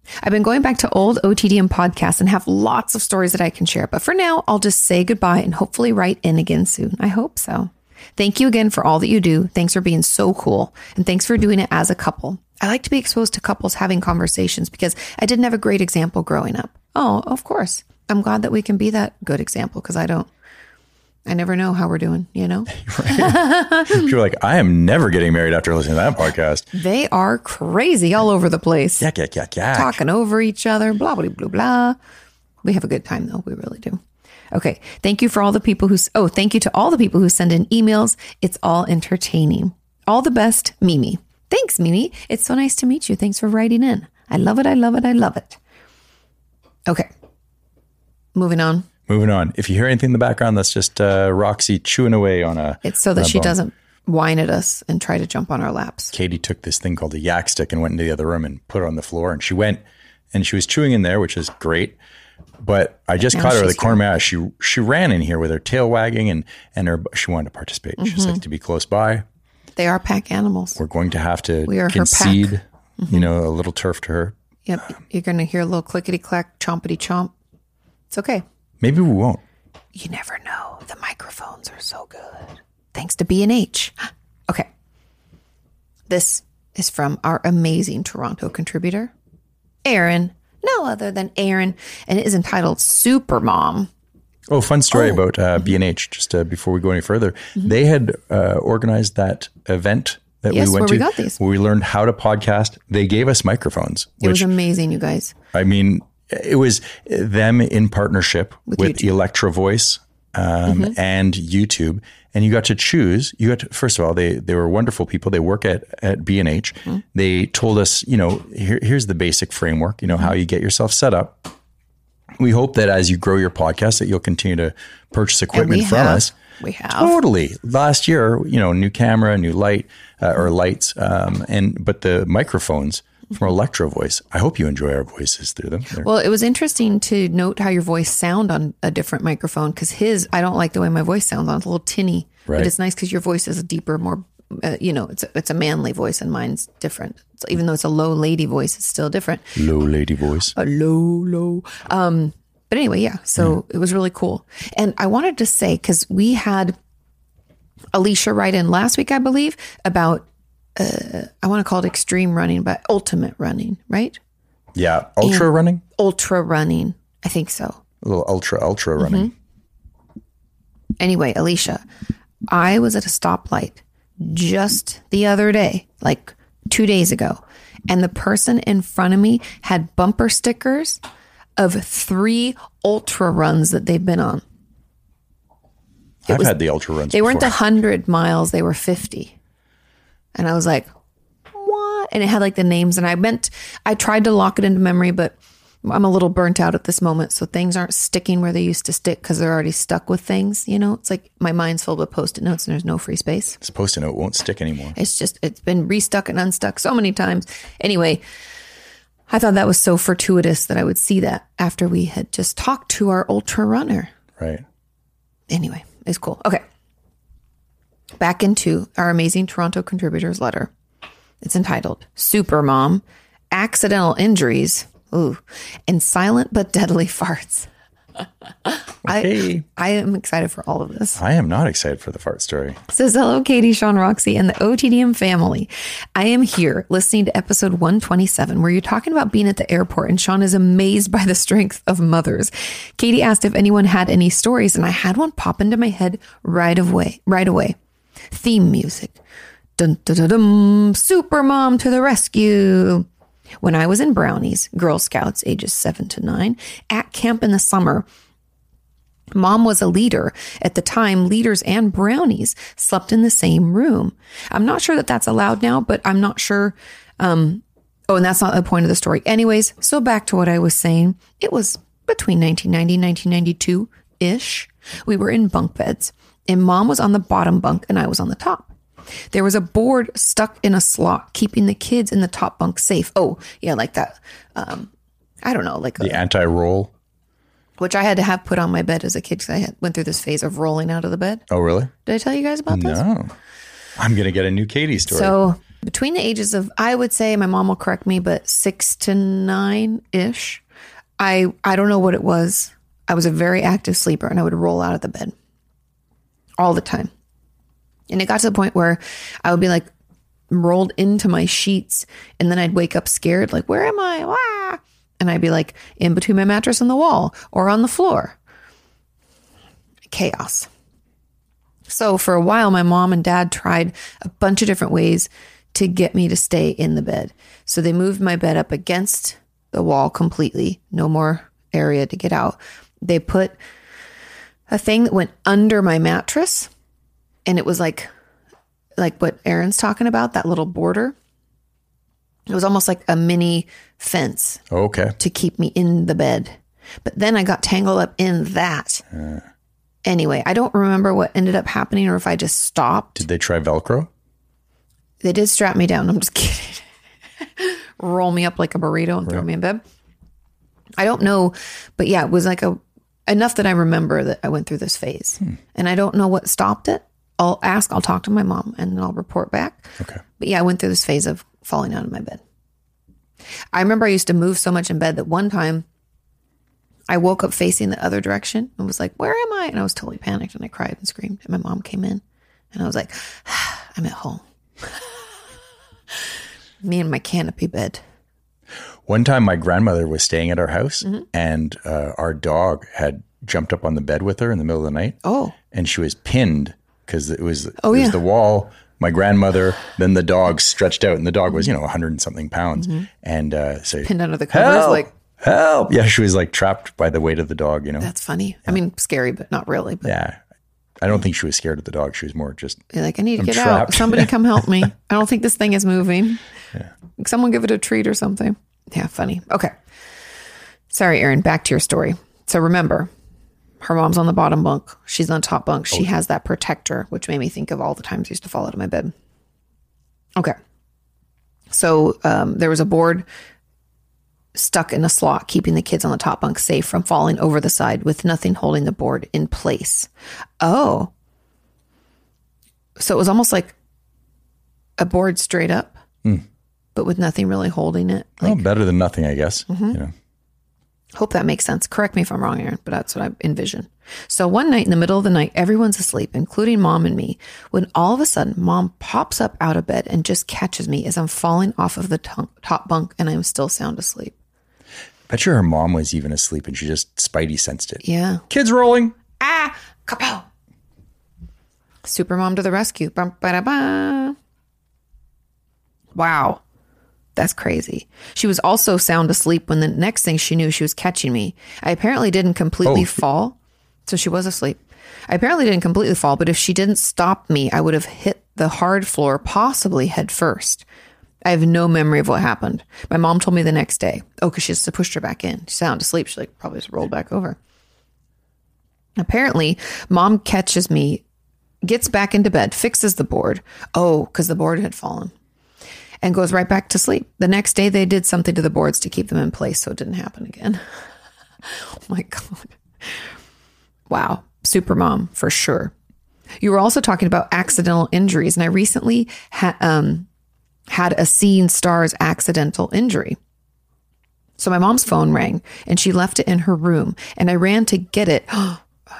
I've been going back to old O T D M podcasts and have lots of stories that I can share. But for now, I'll just say goodbye and hopefully write in again soon. I hope so. Thank you again for all that you do. Thanks for being so cool. And thanks for doing it as a couple. I like to be exposed to couples having conversations because I didn't have a great example growing up. Oh, of course. I'm glad that we can be that good example because I don't. I never know how we're doing, you know? You're like, I am never getting married after listening to that podcast. They are crazy all over the place. Yak, yak, yak, yak. Talking over each other, blah, blah, blah, blah. We have a good time, though. We really do. Okay. Thank you for all the people who, oh, thank you to all the people who send in emails. It's all entertaining. All the best, Mimi. Thanks, Mimi. It's so nice to meet you. Thanks for writing in. I love it. I love it. I love it. Okay. Moving on. Moving on. If you hear anything in the background, that's just uh, Roxy chewing away on a. It's so that she bone. doesn't whine at us and try to jump on our laps. Katie took this thing called a yak stick and went into the other room and put it on the floor. And she went and she was chewing in there, which is great. But I just Now caught her with she's the corner of my eye. She she ran in here with her tail wagging and and her she wanted to participate. Mm-hmm. She just likes to be close by. They are pack animals. We're going to have to We are her concede, pack. Mm-hmm. you know, a little turf to her. Yep. You're going to hear a little clickety clack, chompity chomp. It's okay. Maybe we won't. You never know. The microphones are so good. Thanks to B and H. Okay. This is from our amazing Toronto contributor, Aaron. No other than Aaron. And it is entitled Super Mom. Oh, fun story Oh. about uh, B and H, just uh, before we go any further. Mm-hmm. They had uh, organized that event that Yes, we went where to. we got these. Where we learned how to podcast. They gave us microphones. It which, was amazing, you guys. I mean, it was them in partnership with, with YouTube. Electro Voice um, Mm-hmm. and YouTube. And you got to choose. You got to, first of all, they they were wonderful people. They work at, at B and H. Mm-hmm. They told us, you know, here, here's the basic framework, you know, how you get yourself set up. We hope that as you grow your podcast, that you'll continue to purchase equipment we from have. us. We have. Totally. Last year, you know, new camera, new light uh, or lights, um, and but the microphones from Electro Voice. I hope you enjoy our voices through them. They're- Well, it was interesting to note how your voice sound on a different microphone because his, I don't like the way my voice sounds on. It's a little tinny, Right. but it's nice because your voice is a deeper, more, uh, you know, it's a, it's a manly voice and mine's different. So even though it's a low lady voice, it's still different. Low lady voice. A low, low. Um, but anyway, yeah. So it was really cool. And I wanted to say, because we had Alicia write in last week, I believe, about, uh, I want to call it extreme running, but ultimate running, right? Yeah. Ultra And- running? Ultra running. I think so. A little ultra, ultra running. Anyway, Alicia, I was at a stoplight just the other day, like two days ago, and the person in front of me had bumper stickers of three ultra runs that they've been on. I've was- had the ultra runs. They weren't before. one hundred miles, they were fifty. And I was like, what? And it had like the names, and I meant, I tried to lock it into memory, but I'm a little burnt out at this moment. So things aren't sticking where they used to stick because they're already stuck with things. You know, it's like my mind's filled with Post-it notes and there's no free space. This Post-it note won't stick anymore. It's just, it's been restuck and unstuck so many times. Anyway, I thought that was so fortuitous that I would see that after we had just talked to our ultra runner. Right. Anyway, it's cool. Okay. Back into our amazing Toronto contributors letter. It's entitled Super Mom, Accidental Injuries, ooh, and Silent but Deadly Farts. Okay. I, I am excited for all of this. I am not excited for the fart story. Says, hello, Katie, Sean, Roxy, and the O T D M family. I am here listening to episode one twenty-seven, where you're talking about being at the airport, and Sean is amazed by the strength of mothers. Katie asked if anyone had any stories, and I had one pop into my head right away. Right away. Theme music. Dun, dun, dun, dun, Super Mom to the rescue. When I was in Brownies, Girl Scouts, ages seven to nine, at camp in the summer, Mom was a leader. At the time, leaders and brownies slept in the same room. I'm not sure that that's allowed now, but I'm not sure. Um, oh, and that's not the point of the story. Anyways, so back to what I was saying. It was between nineteen ninety and nineteen ninety-two-ish. We were in bunk beds, and Mom was on the bottom bunk and I was on the top. There was a board stuck in a slot, keeping the kids in the top bunk safe. Oh, yeah, like that. Um, I don't know, like The a, anti-roll. which I had to have put on my bed as a kid because I had, went through this phase of rolling out of the bed. Oh, really? Did I tell you guys about this? No. I'm going to get a new Katie story. So Between the ages of, I would say, my mom will correct me, but six to nine-ish, I, I don't know what it was. I was a very active sleeper, and I would roll out of the bed all the time. And it got to the point where I would be like rolled into my sheets, and then I'd wake up scared, like, where am I? Wah! And I'd be like in between my mattress and the wall or on the floor. Chaos. So for a while, my mom and dad tried a bunch of different ways to get me to stay in the bed. So they moved my bed up against the wall completely. No more area to get out. They put a thing that went under my mattress, and it was like, like what Aaron's talking about, that little border. It was almost like a mini fence. Okay. To keep me in the bed. But then I got tangled up in that. Uh. Anyway, I don't remember what ended up happening or if I just stopped. Did they try Velcro? They did strap me down. I'm just kidding. Roll me up like a burrito and throw yeah. me in bed. I don't know. But yeah, it was like a enough that I remember that I went through this phase. Hmm. And I don't know what stopped it. I'll ask, I'll talk to my mom, and then I'll report back. Okay. But yeah, I went through this phase of falling out of my bed. I remember I used to move so much in bed that one time I woke up facing the other direction and was like, where am I? And I was totally panicked, and I cried and screamed. And my mom came in, and I was like, I'm at home. Me and my canopy bed. One time my grandmother was staying at our house, mm-hmm. and uh, our dog had jumped up on the bed with her in the middle of the night. Oh. And she was pinned because it was, oh, it was yeah. the wall, my grandmother, then the dog stretched out, and the dog was, you know, a hundred and something pounds. Mm-hmm. And uh, so pinned under the covers, help, like help. Yeah, she was like trapped by the weight of the dog, you know. That's funny. Yeah. I mean, scary, but not really. But. Yeah. I don't think she was scared of the dog. She was more just You're like, I need to I'm get trapped. out. Somebody come help me. I don't think this thing is moving. Yeah. Someone give it a treat or something. Yeah, funny. Okay. Sorry, Aaron, back to your story. So remember, her mom's on the bottom bunk. She's on the top bunk. She oh. has that protector, which made me think of all the times I used to fall out of my bed. Okay. So um, there was a board stuck in a slot, keeping the kids on the top bunk safe from falling over the side with nothing holding the board in place. Oh. So it was almost like a board straight up, mm. but with nothing really holding it. Like, well, better than nothing, I guess. Mm-hmm. You know. Hope that makes sense. Correct me if I'm wrong, Aaron, but that's what I envision. So one night in the middle of the night, everyone's asleep, including mom and me, when all of a sudden mom pops up out of bed and just catches me as I'm falling off of the t- top bunk, and I'm still sound asleep. Bet you her mom was even asleep and she just spidey sensed it. Yeah. Kids rolling. Ah, kapow. Super mom to the rescue. Bum, ba-da-ba. Wow. That's crazy. She was also sound asleep when the next thing she knew, she was catching me. I apparently didn't completely oh. fall. So she was asleep. I apparently didn't completely fall, but if she didn't stop me, I would have hit the hard floor, possibly head first. I have no memory of what happened. My mom told me the next day. Oh, because she just pushed her back in. She sound asleep. She like probably just rolled back over. Apparently, mom catches me, gets back into bed, fixes the board. Oh, because the board had fallen. And goes right back to sleep. The next day, they did something to the boards to keep them in place so it didn't happen again. Oh my God. Wow. Super mom, for sure. You were also talking about accidental injuries. And I recently had... Um, had a Seeing Stars accidental injury. So my mom's phone rang and she left it in her room, and I ran to get it. Oh no.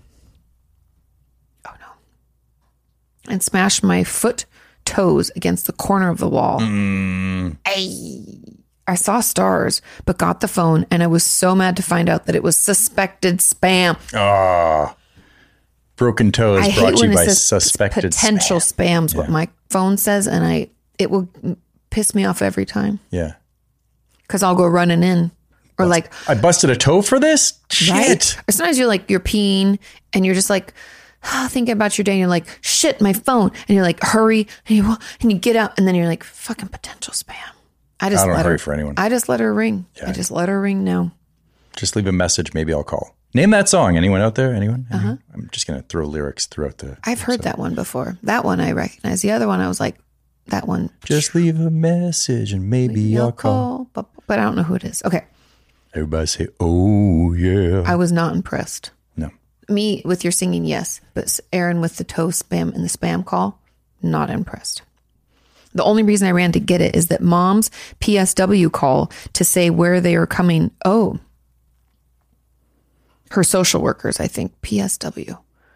Oh no. And smashed my foot toes against the corner of the wall. Mm. I, I saw stars, but got the phone, and I was so mad to find out that it was suspected spam. Ah. Broken toes I brought hate you when by it says suspected potential spam. spams, what Yeah. my phone says, and I it will piss me off every time. Yeah. Because I'll go running in. Or like, I busted a toe for this? Shit. Right? Or sometimes you're like, you're peeing and you're just like, oh, thinking about your day. And you're like, shit, my phone. And you're like, hurry. And you, and you get out. And then you're like, fucking potential spam. I just I don't let hurry her, for anyone. I just let her ring. Yeah. I just let her ring now. Just leave a message. Maybe I'll call. Name that song. Anyone out there? Anyone? Anyone? Uh-huh. I'm just going to throw lyrics throughout the I've heard episode. that one before. That one I recognize. The other one I was like, that one. Just leave a message and maybe, maybe I'll call. call. But, but I don't know who it is. Okay. Everybody say, oh, yeah. I was not impressed. No. Me with your singing, yes. But Aaron with the toe spam and the spam call, not impressed. The only reason I ran to get it is that mom's P S W call to say where they are coming. Oh, her social workers, I think. P S W.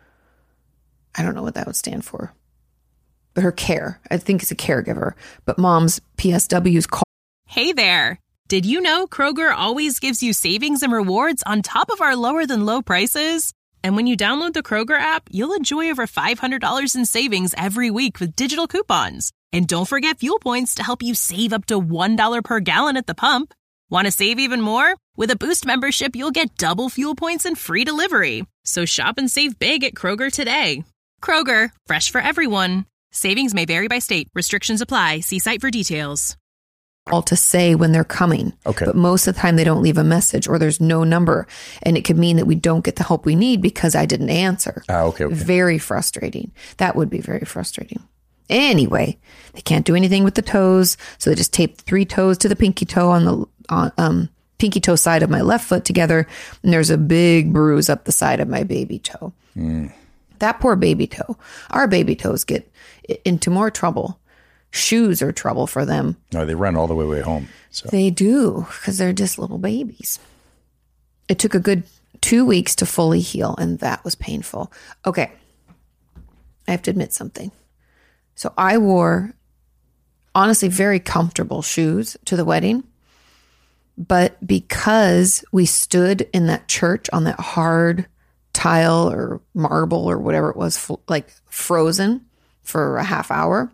I don't know what that would stand for. But her care. I think it's a caregiver. But mom's P S W's call. Hey there. Did you know Kroger always gives you savings and rewards on top of our lower than low prices? And when you download the Kroger app, you'll enjoy over five hundred dollars in savings every week with digital coupons. And don't forget fuel points to help you save up to one dollar per gallon at the pump. Want to save even more? With a Boost membership, you'll get double fuel points and free delivery. So shop and save big at Kroger today. Kroger, fresh for everyone. Savings may vary by state. Restrictions apply. See site for details. To say when they're coming. Okay. But most of the time they don't leave a message or there's no number. And it could mean that we don't get the help we need because I didn't answer. Ah, okay, okay. Very frustrating. That would be very frustrating. Anyway, they can't do anything with the toes. So they just tape three toes to the pinky toe on the on, um, pinky toe side of my left foot together. And there's a big bruise up the side of my baby toe. Mm. That poor baby toe. Our baby toes get into more trouble. Shoes are trouble for them. No, they run all the way, way home. So. They do, because they're just little babies. It took a good two weeks to fully heal, and that was painful. Okay. I have to admit something. So I wore, honestly, very comfortable shoes to the wedding. But because we stood in that church on that hard tile or marble or whatever it was, like frozen for a half hour,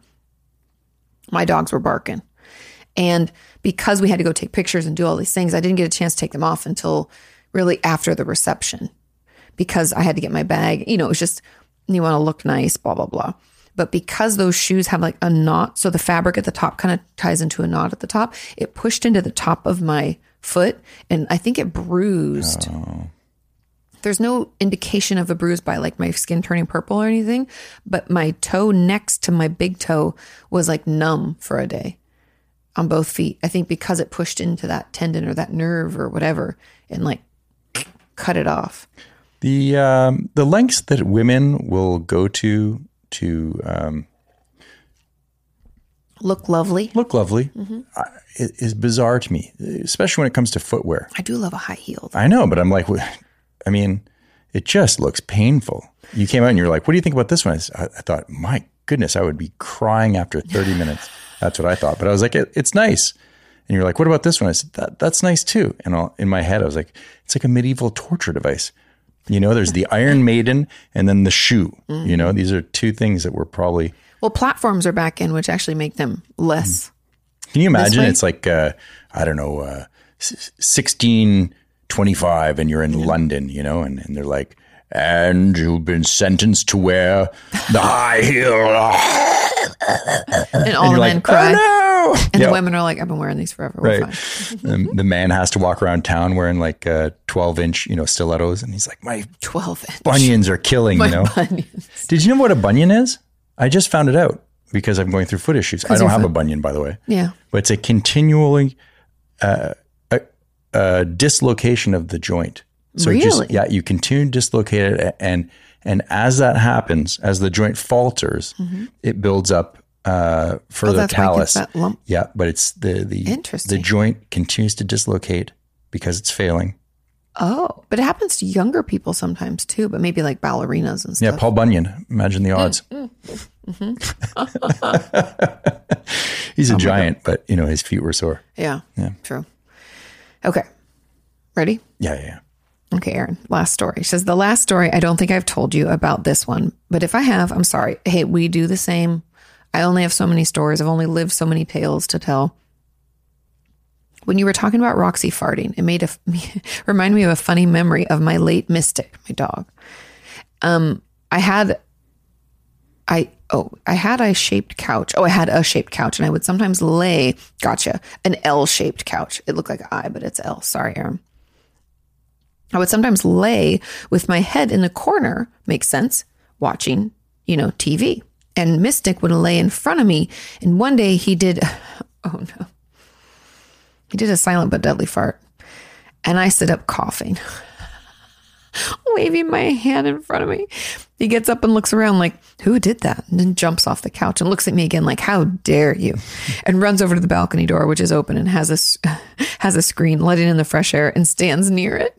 my dogs were barking. And because we had to go take pictures and do all these things, I didn't get a chance to take them off until really after the reception because I had to get my bag. You know, it was just, you want to look nice, blah, blah, blah. But because those shoes have like a knot, so the fabric at the top kind of ties into a knot at the top, it pushed into the top of my foot and I think it bruised. Oh. There's no indication of a bruise by like my skin turning purple or anything, but my toe next to my big toe was like numb for a day on both feet. I think because it pushed into that tendon or that nerve or whatever and like cut it off. The um, the lengths that women will go to to um, look lovely, look lovely, mm-hmm. uh, is bizarre to me, especially when it comes to footwear. I do love a high heel, though. I know, but I'm like, I mean, it just looks painful. You came out and you're like, what do you think about this one? I, I thought, my goodness, I would be crying after thirty minutes. That's what I thought. But I was like, it, it's nice. And you're like, what about this one? I said, that, that's nice too. And I'll, in my head, I was like, it's like a medieval torture device. You know, there's the Iron Maiden and then the shoe. Mm-hmm. You know, these are two things that were probably... Well, platforms are back in, which actually make them less. Mm-hmm. Can you imagine? It's like, uh, I don't know, uh, sixteen twenty-five and you're in yeah. London, you know, and, and they're like, and you've been sentenced to wear the high heel. And all and the men like, cry. Oh, no! And yeah. the women are like, I've been wearing these forever. We're right. fine. the, the man has to walk around town wearing like uh, twelve inch, you know, stilettos. And he's like, my twelve inch bunions are killing, my you know. Bunions. Did you know what a bunion is? I just found it out because I'm going through foot issues. I don't have foot. a bunion, by the way. Yeah. But it's a continually uh, a, a dislocation of the joint. So really? just, yeah, you continue to dislocate it. And, and as that happens, as the joint falters, mm-hmm. it builds up uh, further oh, that's callus. Why it gets that lump. Yeah, but it's the, the, Interesting. the joint continues to dislocate because it's failing. Oh, but it happens to younger people sometimes too, but maybe like ballerinas and stuff. Yeah, Paul Bunyan. Imagine the odds. Mm, mm, mm-hmm. He's a oh giant, but you know, his feet were sore. Yeah, yeah, true. Okay. Ready? Yeah, yeah, yeah. Okay, Erin, last story. She says, the last story, I don't think I've told you about this one, but if I have, I'm sorry. Hey, we do the same. I only have so many stories. I've only lived so many tales to tell. When you were talking about Roxy farting, it made a remind me of a funny memory of my late Mystic, my dog. Um, I had, I oh, I had a shaped couch. Oh, I had a shaped couch, and I would sometimes lay. Gotcha, an L-shaped couch. It looked like an I, but it's L. Sorry, Erin. I would sometimes lay with my head in the corner. Makes sense. Watching, you know, T V, and Mystic would lay in front of me. And one day he did. Oh no. He did a silent but deadly fart. And I sit up coughing, waving my hand in front of me. He gets up and looks around like, who did that? And then jumps off the couch and looks at me again like, how dare you? And runs over to the balcony door, which is open and has a, has a screen letting in the fresh air, and stands near it.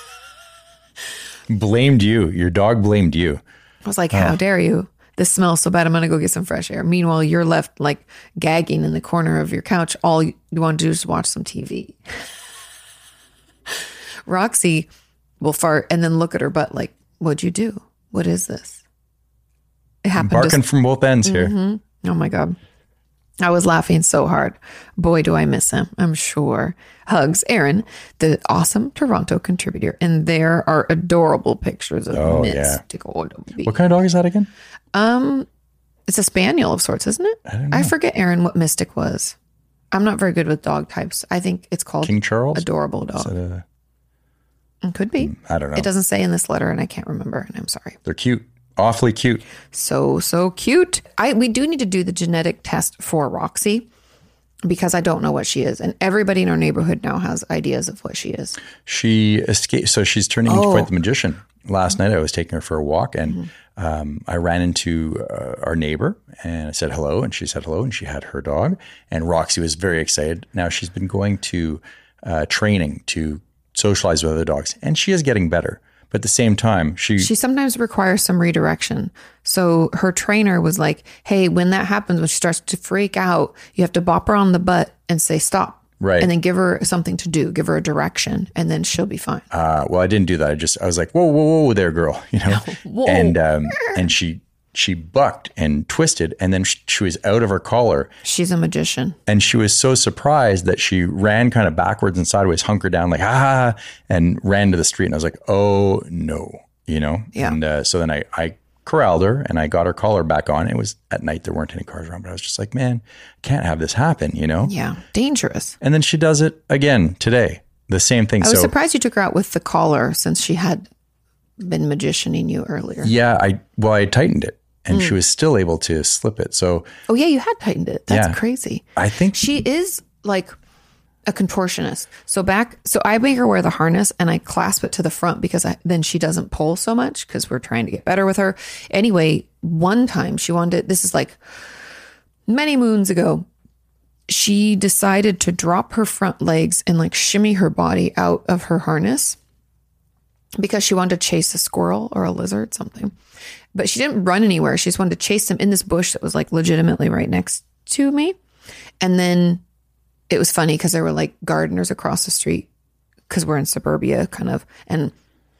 Blamed you. Your dog blamed you. I was like, how oh. dare you? This smells so bad. I'm going to go get some fresh air. Meanwhile, you're left like gagging in the corner of your couch. All you want to do is watch some T V. Roxy will fart and then look at her butt like, what'd you do? What is this? It happened. Barking to, from both ends here. Mm-hmm. Oh my God. I was laughing so hard. Boy, do I miss him. I'm sure. Hugs, Aaron, the awesome Toronto contributor. And there are adorable pictures of oh, mystical. Yeah. What kind of dog is that again? Um, It's a spaniel of sorts, isn't it? I don't know. I forget, Aaron, what Mystic was. I'm not very good with dog types. I think it's called King Charles. Adorable dog. A, it could be. I don't know. It doesn't say in this letter, and I can't remember, and I'm sorry. They're cute. Awfully cute. So, so cute. I We do need to do the genetic test for Roxy because I don't know what she is. And everybody in our neighborhood now has ideas of what she is. She escaped. So she's turning into Oh. quite the magician. Last night I was taking her for a walk and mm-hmm. um, I ran into uh, our neighbor and I said hello, and she said hello, and she had her dog, and Roxy was very excited. Now she's been going to uh, training to socialize with other dogs, and she is getting better. But at the same time, she... She sometimes requires some redirection. So her trainer was like, hey, when that happens, when she starts to freak out, you have to bop her on the butt and say, stop. Right. And then give her something to do, give her a direction, and then she'll be fine. Uh, well, I didn't do that. I just, I was like, whoa, whoa, whoa there, girl. You know? Whoa. And, um, and she, she bucked and twisted, and then she, she was out of her collar. She's a magician. And she was so surprised that she ran kind of backwards and sideways, hunkered down like, ah, and ran to the street. And I was like, oh no, you know? Yeah. And uh, so then I, I corralled her and I got her collar back on. It was at night. There weren't any cars around, but I was just like, man, can't have this happen, you know? Yeah. Dangerous. And then she does it again today. The same thing. I was so, surprised you took her out with the collar since she had been magicianing you earlier. Yeah. I, well, I tightened it. And mm. she was still able to slip it. So, oh yeah, you had tightened it. That's yeah, crazy. I think she is like a contortionist. So back, so I make her wear the harness and I clasp it to the front because I, then she doesn't pull so much because we're trying to get better with her. Anyway, one time she wanted, this is like many moons ago, she decided to drop her front legs and like shimmy her body out of her harness because she wanted to chase a squirrel or a lizard, something. But she didn't run anywhere. She just wanted to chase them in this bush that was like legitimately right next to me. And then it was funny because there were like gardeners across the street because we're in suburbia kind of. And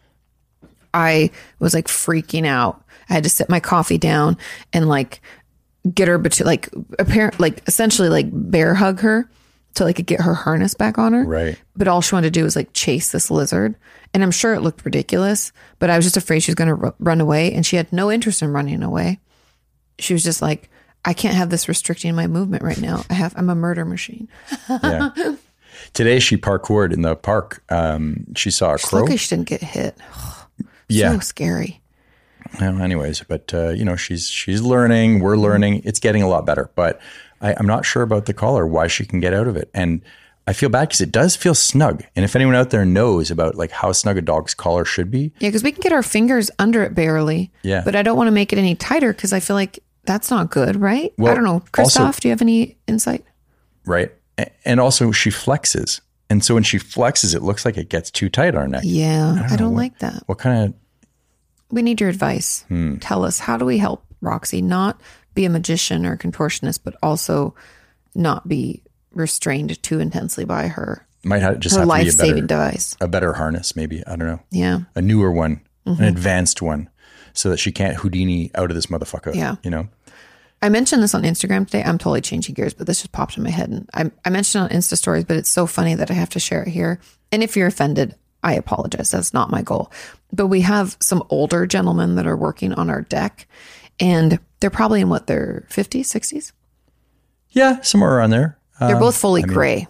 I was like freaking out. I had to sit my coffee down and like get her, but like apparent, like essentially like bear hug her to like get her harness back on her. Right. But all she wanted to do was like chase this lizard. And I'm sure it looked ridiculous, but I was just afraid she was going to r- run away. And she had no interest in running away. She was just like, I can't have this restricting my movement right now. I have, I'm a murder machine. Yeah. Today she parkoured in the park. Um, she saw a She's crow. lucky she didn't get hit. Yeah. So scary. Well, anyways, but uh, you know, she's, she's learning, we're learning, it's getting a lot better, but I, I'm not sure about the collar, why she can get out of it. And I feel bad because it does feel snug. And if anyone out there knows about like how snug a dog's collar should be. Yeah, because we can get our fingers under it barely. Yeah. But I don't want to make it any tighter because I feel like that's not good, right? Well, I don't know. Christoph, also, do you have any insight? Right. And also she flexes. And so when she flexes, it looks like it gets too tight on her neck. Yeah, I don't, I don't what, like that. What kind of... We need your advice. Hmm. Tell us, how do we help Roxy not be a magician or contortionist, but also not be restrained too intensely by her Might have, just her have to be a life-saving better, device. a better harness, maybe. I don't know. Yeah. A newer one, mm-hmm. an advanced one, so that she can't Houdini out of this motherfucker. Yeah. You know? I mentioned this on Instagram today. I'm totally changing gears, but this just popped in my head. And I, I mentioned it on Insta stories, but it's so funny that I have to share it here. And if you're offended, I apologize. That's not my goal. But we have some older gentlemen that are working on our deck, and they're probably in what, their fifties, sixties? Yeah, somewhere around there. They're Um, both fully I mean, gray.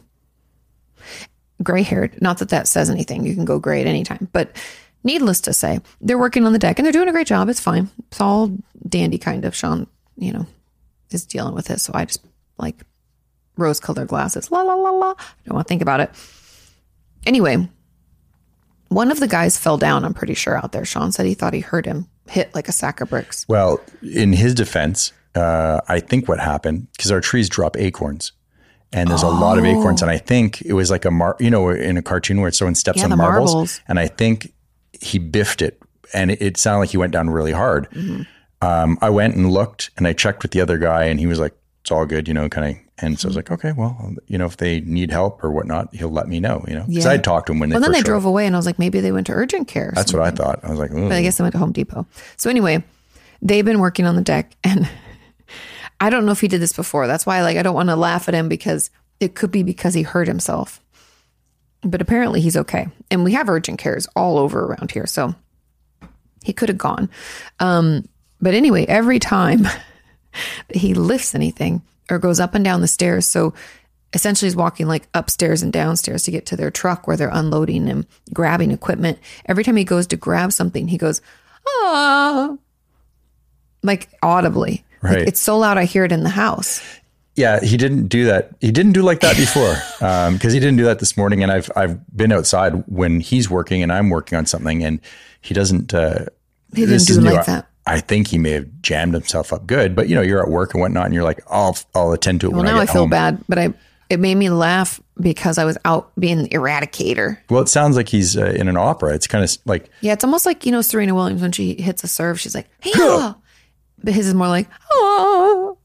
Gray haired. Not that that says anything. You can go gray at any time. But needless to say, they're working on the deck and they're doing a great job. It's fine. It's all dandy kind of. Sean, you know, is dealing with it. So I just like rose colored glasses. La, la, la, la. I don't want to think about it. Anyway, one of the guys fell down, I'm pretty sure, out there. Sean said he thought he heard him hit like a sack of bricks. Well, in his defense, uh, I think what happened, because our trees drop acorns. And there's oh. a lot of acorns. And I think it was like a, mar- you know, in a cartoon where someone steps yeah, on the marbles, marbles. And I think he biffed it. And it, it sounded like he went down really hard. Mm-hmm. Um, I went and looked and I checked with the other guy and he was like, it's all good, you know, kind of. And so I was like, okay, well, you know, if they need help or whatnot, he'll let me know, you know, because yeah. I'd talked to him when they well, first then they showed drove up. away and I was like, maybe they went to urgent care. Or That's something. what I thought. I was like, but I guess they went to Home Depot. So anyway, they've been working on the deck and I don't know if he did this before. That's why like, I don't want to laugh at him because it could be because he hurt himself, but apparently he's okay. And we have urgent cares all over around here. So he could have gone. Um, but anyway, every time that he lifts anything or goes up and down the stairs. So essentially he's walking like upstairs and downstairs to get to their truck where they're unloading and grabbing equipment. Every time he goes to grab something, he goes, ah, like audibly. Right. Like, it's so loud I hear it in the house. Yeah, he didn't do that. He didn't do like that before because um, he didn't do that this morning. And I've I've been outside when he's working and I'm working on something, and he doesn't. Uh, he didn't do like I, that. I think he may have jammed himself up good, but you know, you're at work and whatnot, and you're like, I'll I'll attend to it. Well, when now I, I get feel home. bad, but I it made me laugh because I was out being the eradicator. Well, it sounds like he's uh, in an opera. It's kind of like yeah, it's almost like you know Serena Williams when she hits a serve, she's like, hey, oh. But his is more like, oh.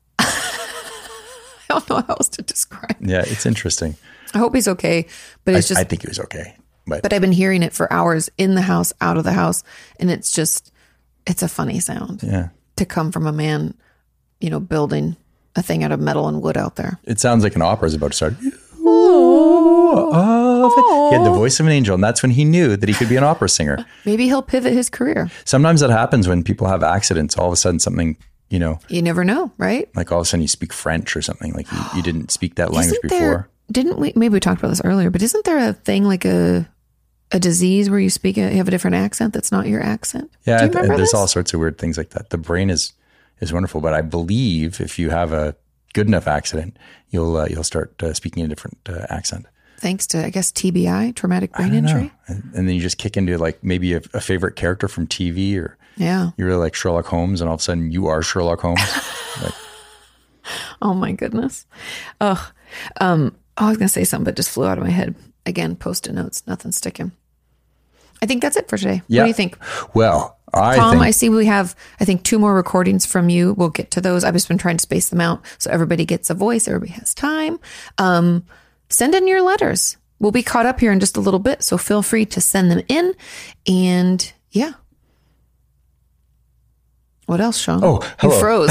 I don't know how else to describe it. Yeah, it's interesting. I hope he's okay, but it's I, just. I think he was okay, but but I've been hearing it for hours in the house, out of the house, and it's just, it's a funny sound. Yeah, to come from a man, you know, building a thing out of metal and wood out there. It sounds like an opera is about to start. Oh, oh. He had the voice of an angel, and that's when he knew that he could be an opera singer. Maybe he'll pivot his career. Sometimes that happens when people have accidents. All of a sudden, something. You know, you never know, right? Like all of a sudden you speak French or something, like you, you didn't speak that language isn't before. There, didn't we, maybe we talked about this earlier, but isn't there a thing like a a disease where you speak, a, you have a different accent that's not your accent? Yeah, Do you remember there's this? all sorts of weird things like that. The brain is is wonderful, but I believe if you have a good enough accident, you'll uh, you'll start uh, speaking a different uh, accent. Thanks to, I guess, T B I, traumatic brain injury. And, and then you just kick into like maybe a, a favorite character from T V or yeah, you really like Sherlock Holmes and all of a sudden you are Sherlock Holmes. Like, oh my goodness. Oh, um, oh, I was going to say something, but just flew out of my head. Again, post-it notes, nothing sticking. I think that's it for today. Yeah. What do you think? Well, I Tom, think... I see we have, I think, two more recordings from you. We'll get to those. I've just been trying to space them out so everybody gets a voice. Everybody has time. Um, send in your letters. We'll be caught up here in just a little bit, so feel free to send them in. And yeah. What else, Sean? Oh, hello. You froze.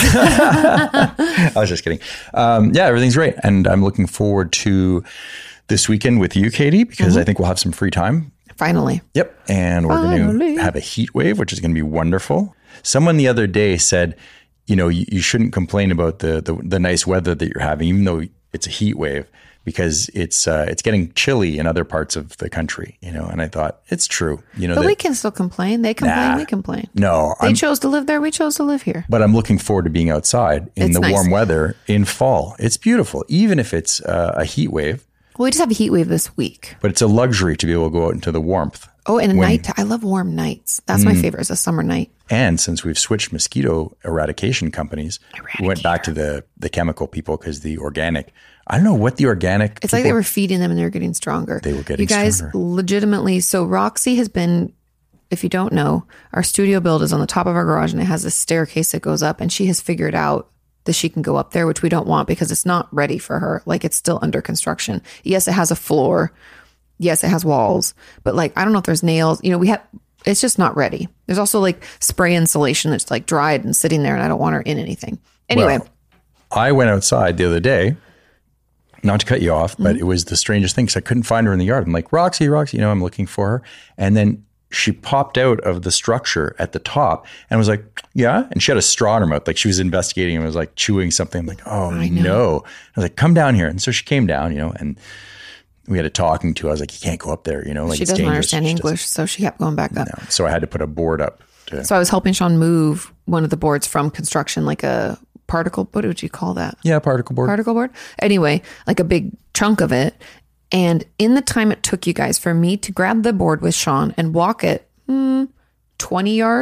I was just kidding. Um, yeah, everything's great. And I'm looking forward to this weekend with you, Katie, because mm-hmm. I think we'll have some free time. Finally. Yep. And we're Finally. going to have a heat wave, which is going to be wonderful. Someone the other day said, you know, you, you shouldn't complain about the, the the nice weather that you're having, even though it's a heat wave, because it's uh, it's getting chilly in other parts of the country, you know. And I thought it's true, you know. But that, we can still complain. They complain. Nah, we complain. No, they I'm, chose to live there. We chose to live here. But I'm looking forward to being outside in It's the nice. warm weather in fall. It's beautiful, even if it's uh, a heat wave. Well, we just have a heat wave this week. But it's a luxury to be able to go out into the warmth. Oh, and a when, night. I love warm nights. That's Mm. my favorite. Is a summer night. And since we've switched mosquito eradication companies, we went back to the the chemical people because the organic. I don't know what the organic. It's like they were feeding them and they were getting stronger. They were getting You guys, stronger. legitimately. So Roxy has been, if you don't know, our studio build is on the top of our garage and it has a staircase that goes up, and she has figured out that she can go up there, which we don't want because it's not ready for her. Like, it's still under construction. Yes, it has a floor. Yes, it has walls, but like, I don't know if there's nails, you know, we have, it's just not ready. There's also like spray insulation that's like dried and sitting there, and I don't want her in anything. Anyway. Well, I went outside the other day, not to cut you off, but Mm-hmm. it was the strangest thing because I couldn't find her in the yard. I'm like, Roxy, Roxy, you know, I'm looking for her. And then she popped out of the structure at the top and was like, yeah. And she had a straw in her mouth. Like she was investigating and was like chewing something. I'm like, oh no. I was like, come down here. And so she came down, you know, and we had a talking to. I was like, you can't go up there, you know, like she it's doesn't dangerous. understand She English, so she kept going back up. doesn't- no. So I had to put a board up. To, So I was helping Sean move one of the boards from construction, like a particle, what would you call that? yeah, particle board. Particle board? Anyway, like a big chunk of it. And in the time it took you guys for me to grab the board with Sean and walk it hmm, twenty yards,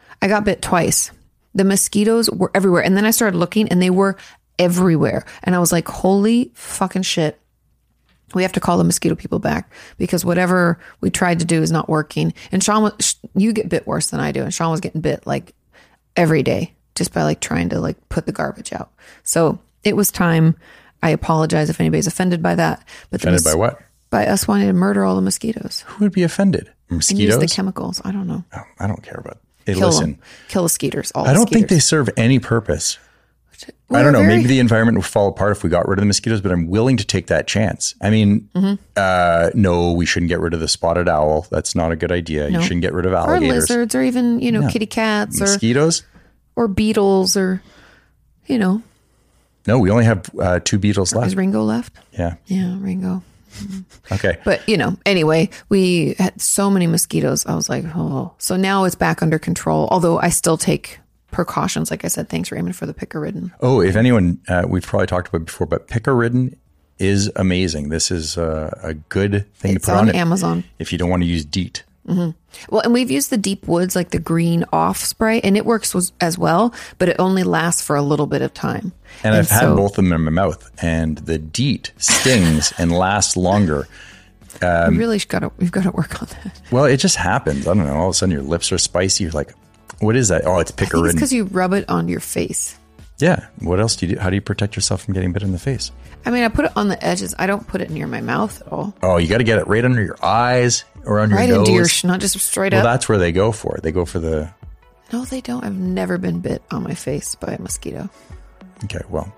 I got bit twice. The mosquitoes were everywhere. And then I started looking and they were everywhere. And I was like, holy fucking shit. We have to call the mosquito people back because whatever we tried to do is not working. And Sean, was, you get bit worse than I do. And Sean was getting bit like every day just by like trying to like put the garbage out. So it was time. I apologize if anybody's offended by that. But Offended mos- by what? By us wanting to murder all the mosquitoes. Who would be offended? And Mosquitoes? use the chemicals. I don't know. Oh, I don't care about it. Hey, Kill listen. them. Kill the skeeters. All I don't the think they skeeters. serve any purpose. We're I don't know. very- Maybe the environment would fall apart if we got rid of the mosquitoes, but I'm willing to take that chance. I mean, Mm-hmm. uh, no, we shouldn't get rid of the spotted owl. That's not a good idea. No. You shouldn't get rid of Or alligators. lizards or even, you know, kitty cats or, Mosquitoes? or beetles or, you know. No, we only have uh, two beetles left. Is Ringo left? Yeah. Yeah, Ringo. Okay. But, you know, anyway, we had so many mosquitoes. I was like, oh. So now it's back under control, although I still take precautions. Like I said, thanks, Raymond, for the picaridin. Oh, if anyone, uh, we've probably talked about it before, but picaridin is amazing. This is uh, a good thing It's to put on on, it Amazon. if you don't want to use DEET. Well, and we've used the Deep Woods, like the green off spray, and it works was, as well, but it only lasts for a little bit of time. And, I've had so- both of them in my mouth, and the DEET stings and lasts longer. we really got to we've got to work on that. Well, it just happens. I don't know. All of a sudden, your lips are spicy. You're like, what is that? Oh, it's I think it's picaridin. because you rub it on your face. Yeah. What else do you do? How do you protect yourself from getting bit in the face? I mean, I put it on the edges. I don't put it near my mouth at all. Oh, you got to get it right under your eyes or on your Right nose. into your, sh- not just straight well, up. that's where they go for. They go for the. No, they don't. I've never been bit on my face by a mosquito. Okay. Well.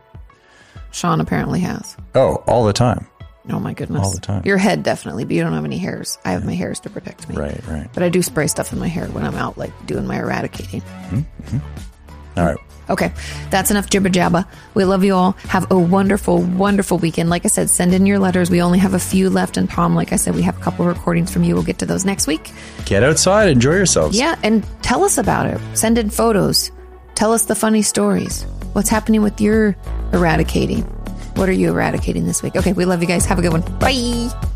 Sean apparently has. Oh, all the time. Oh my goodness. All the time. Your head definitely, but you don't have any hairs. I have my hairs to protect me. Right. Right. But I do spray stuff in my hair when I'm out, like doing my eradicating. All right. Okay, that's enough jibber jabber. We love you all. Have a wonderful, wonderful weekend. Like I said, send in your letters. We only have a few left. And Tom, like I said, we have a couple recordings from you. We'll get to those next week. Get outside. Enjoy yourselves. Yeah, and tell us about it. Send in photos. Tell us the funny stories. What's happening with your eradicating? What are you eradicating this week? Okay, we love you guys. Have a good one. Bye.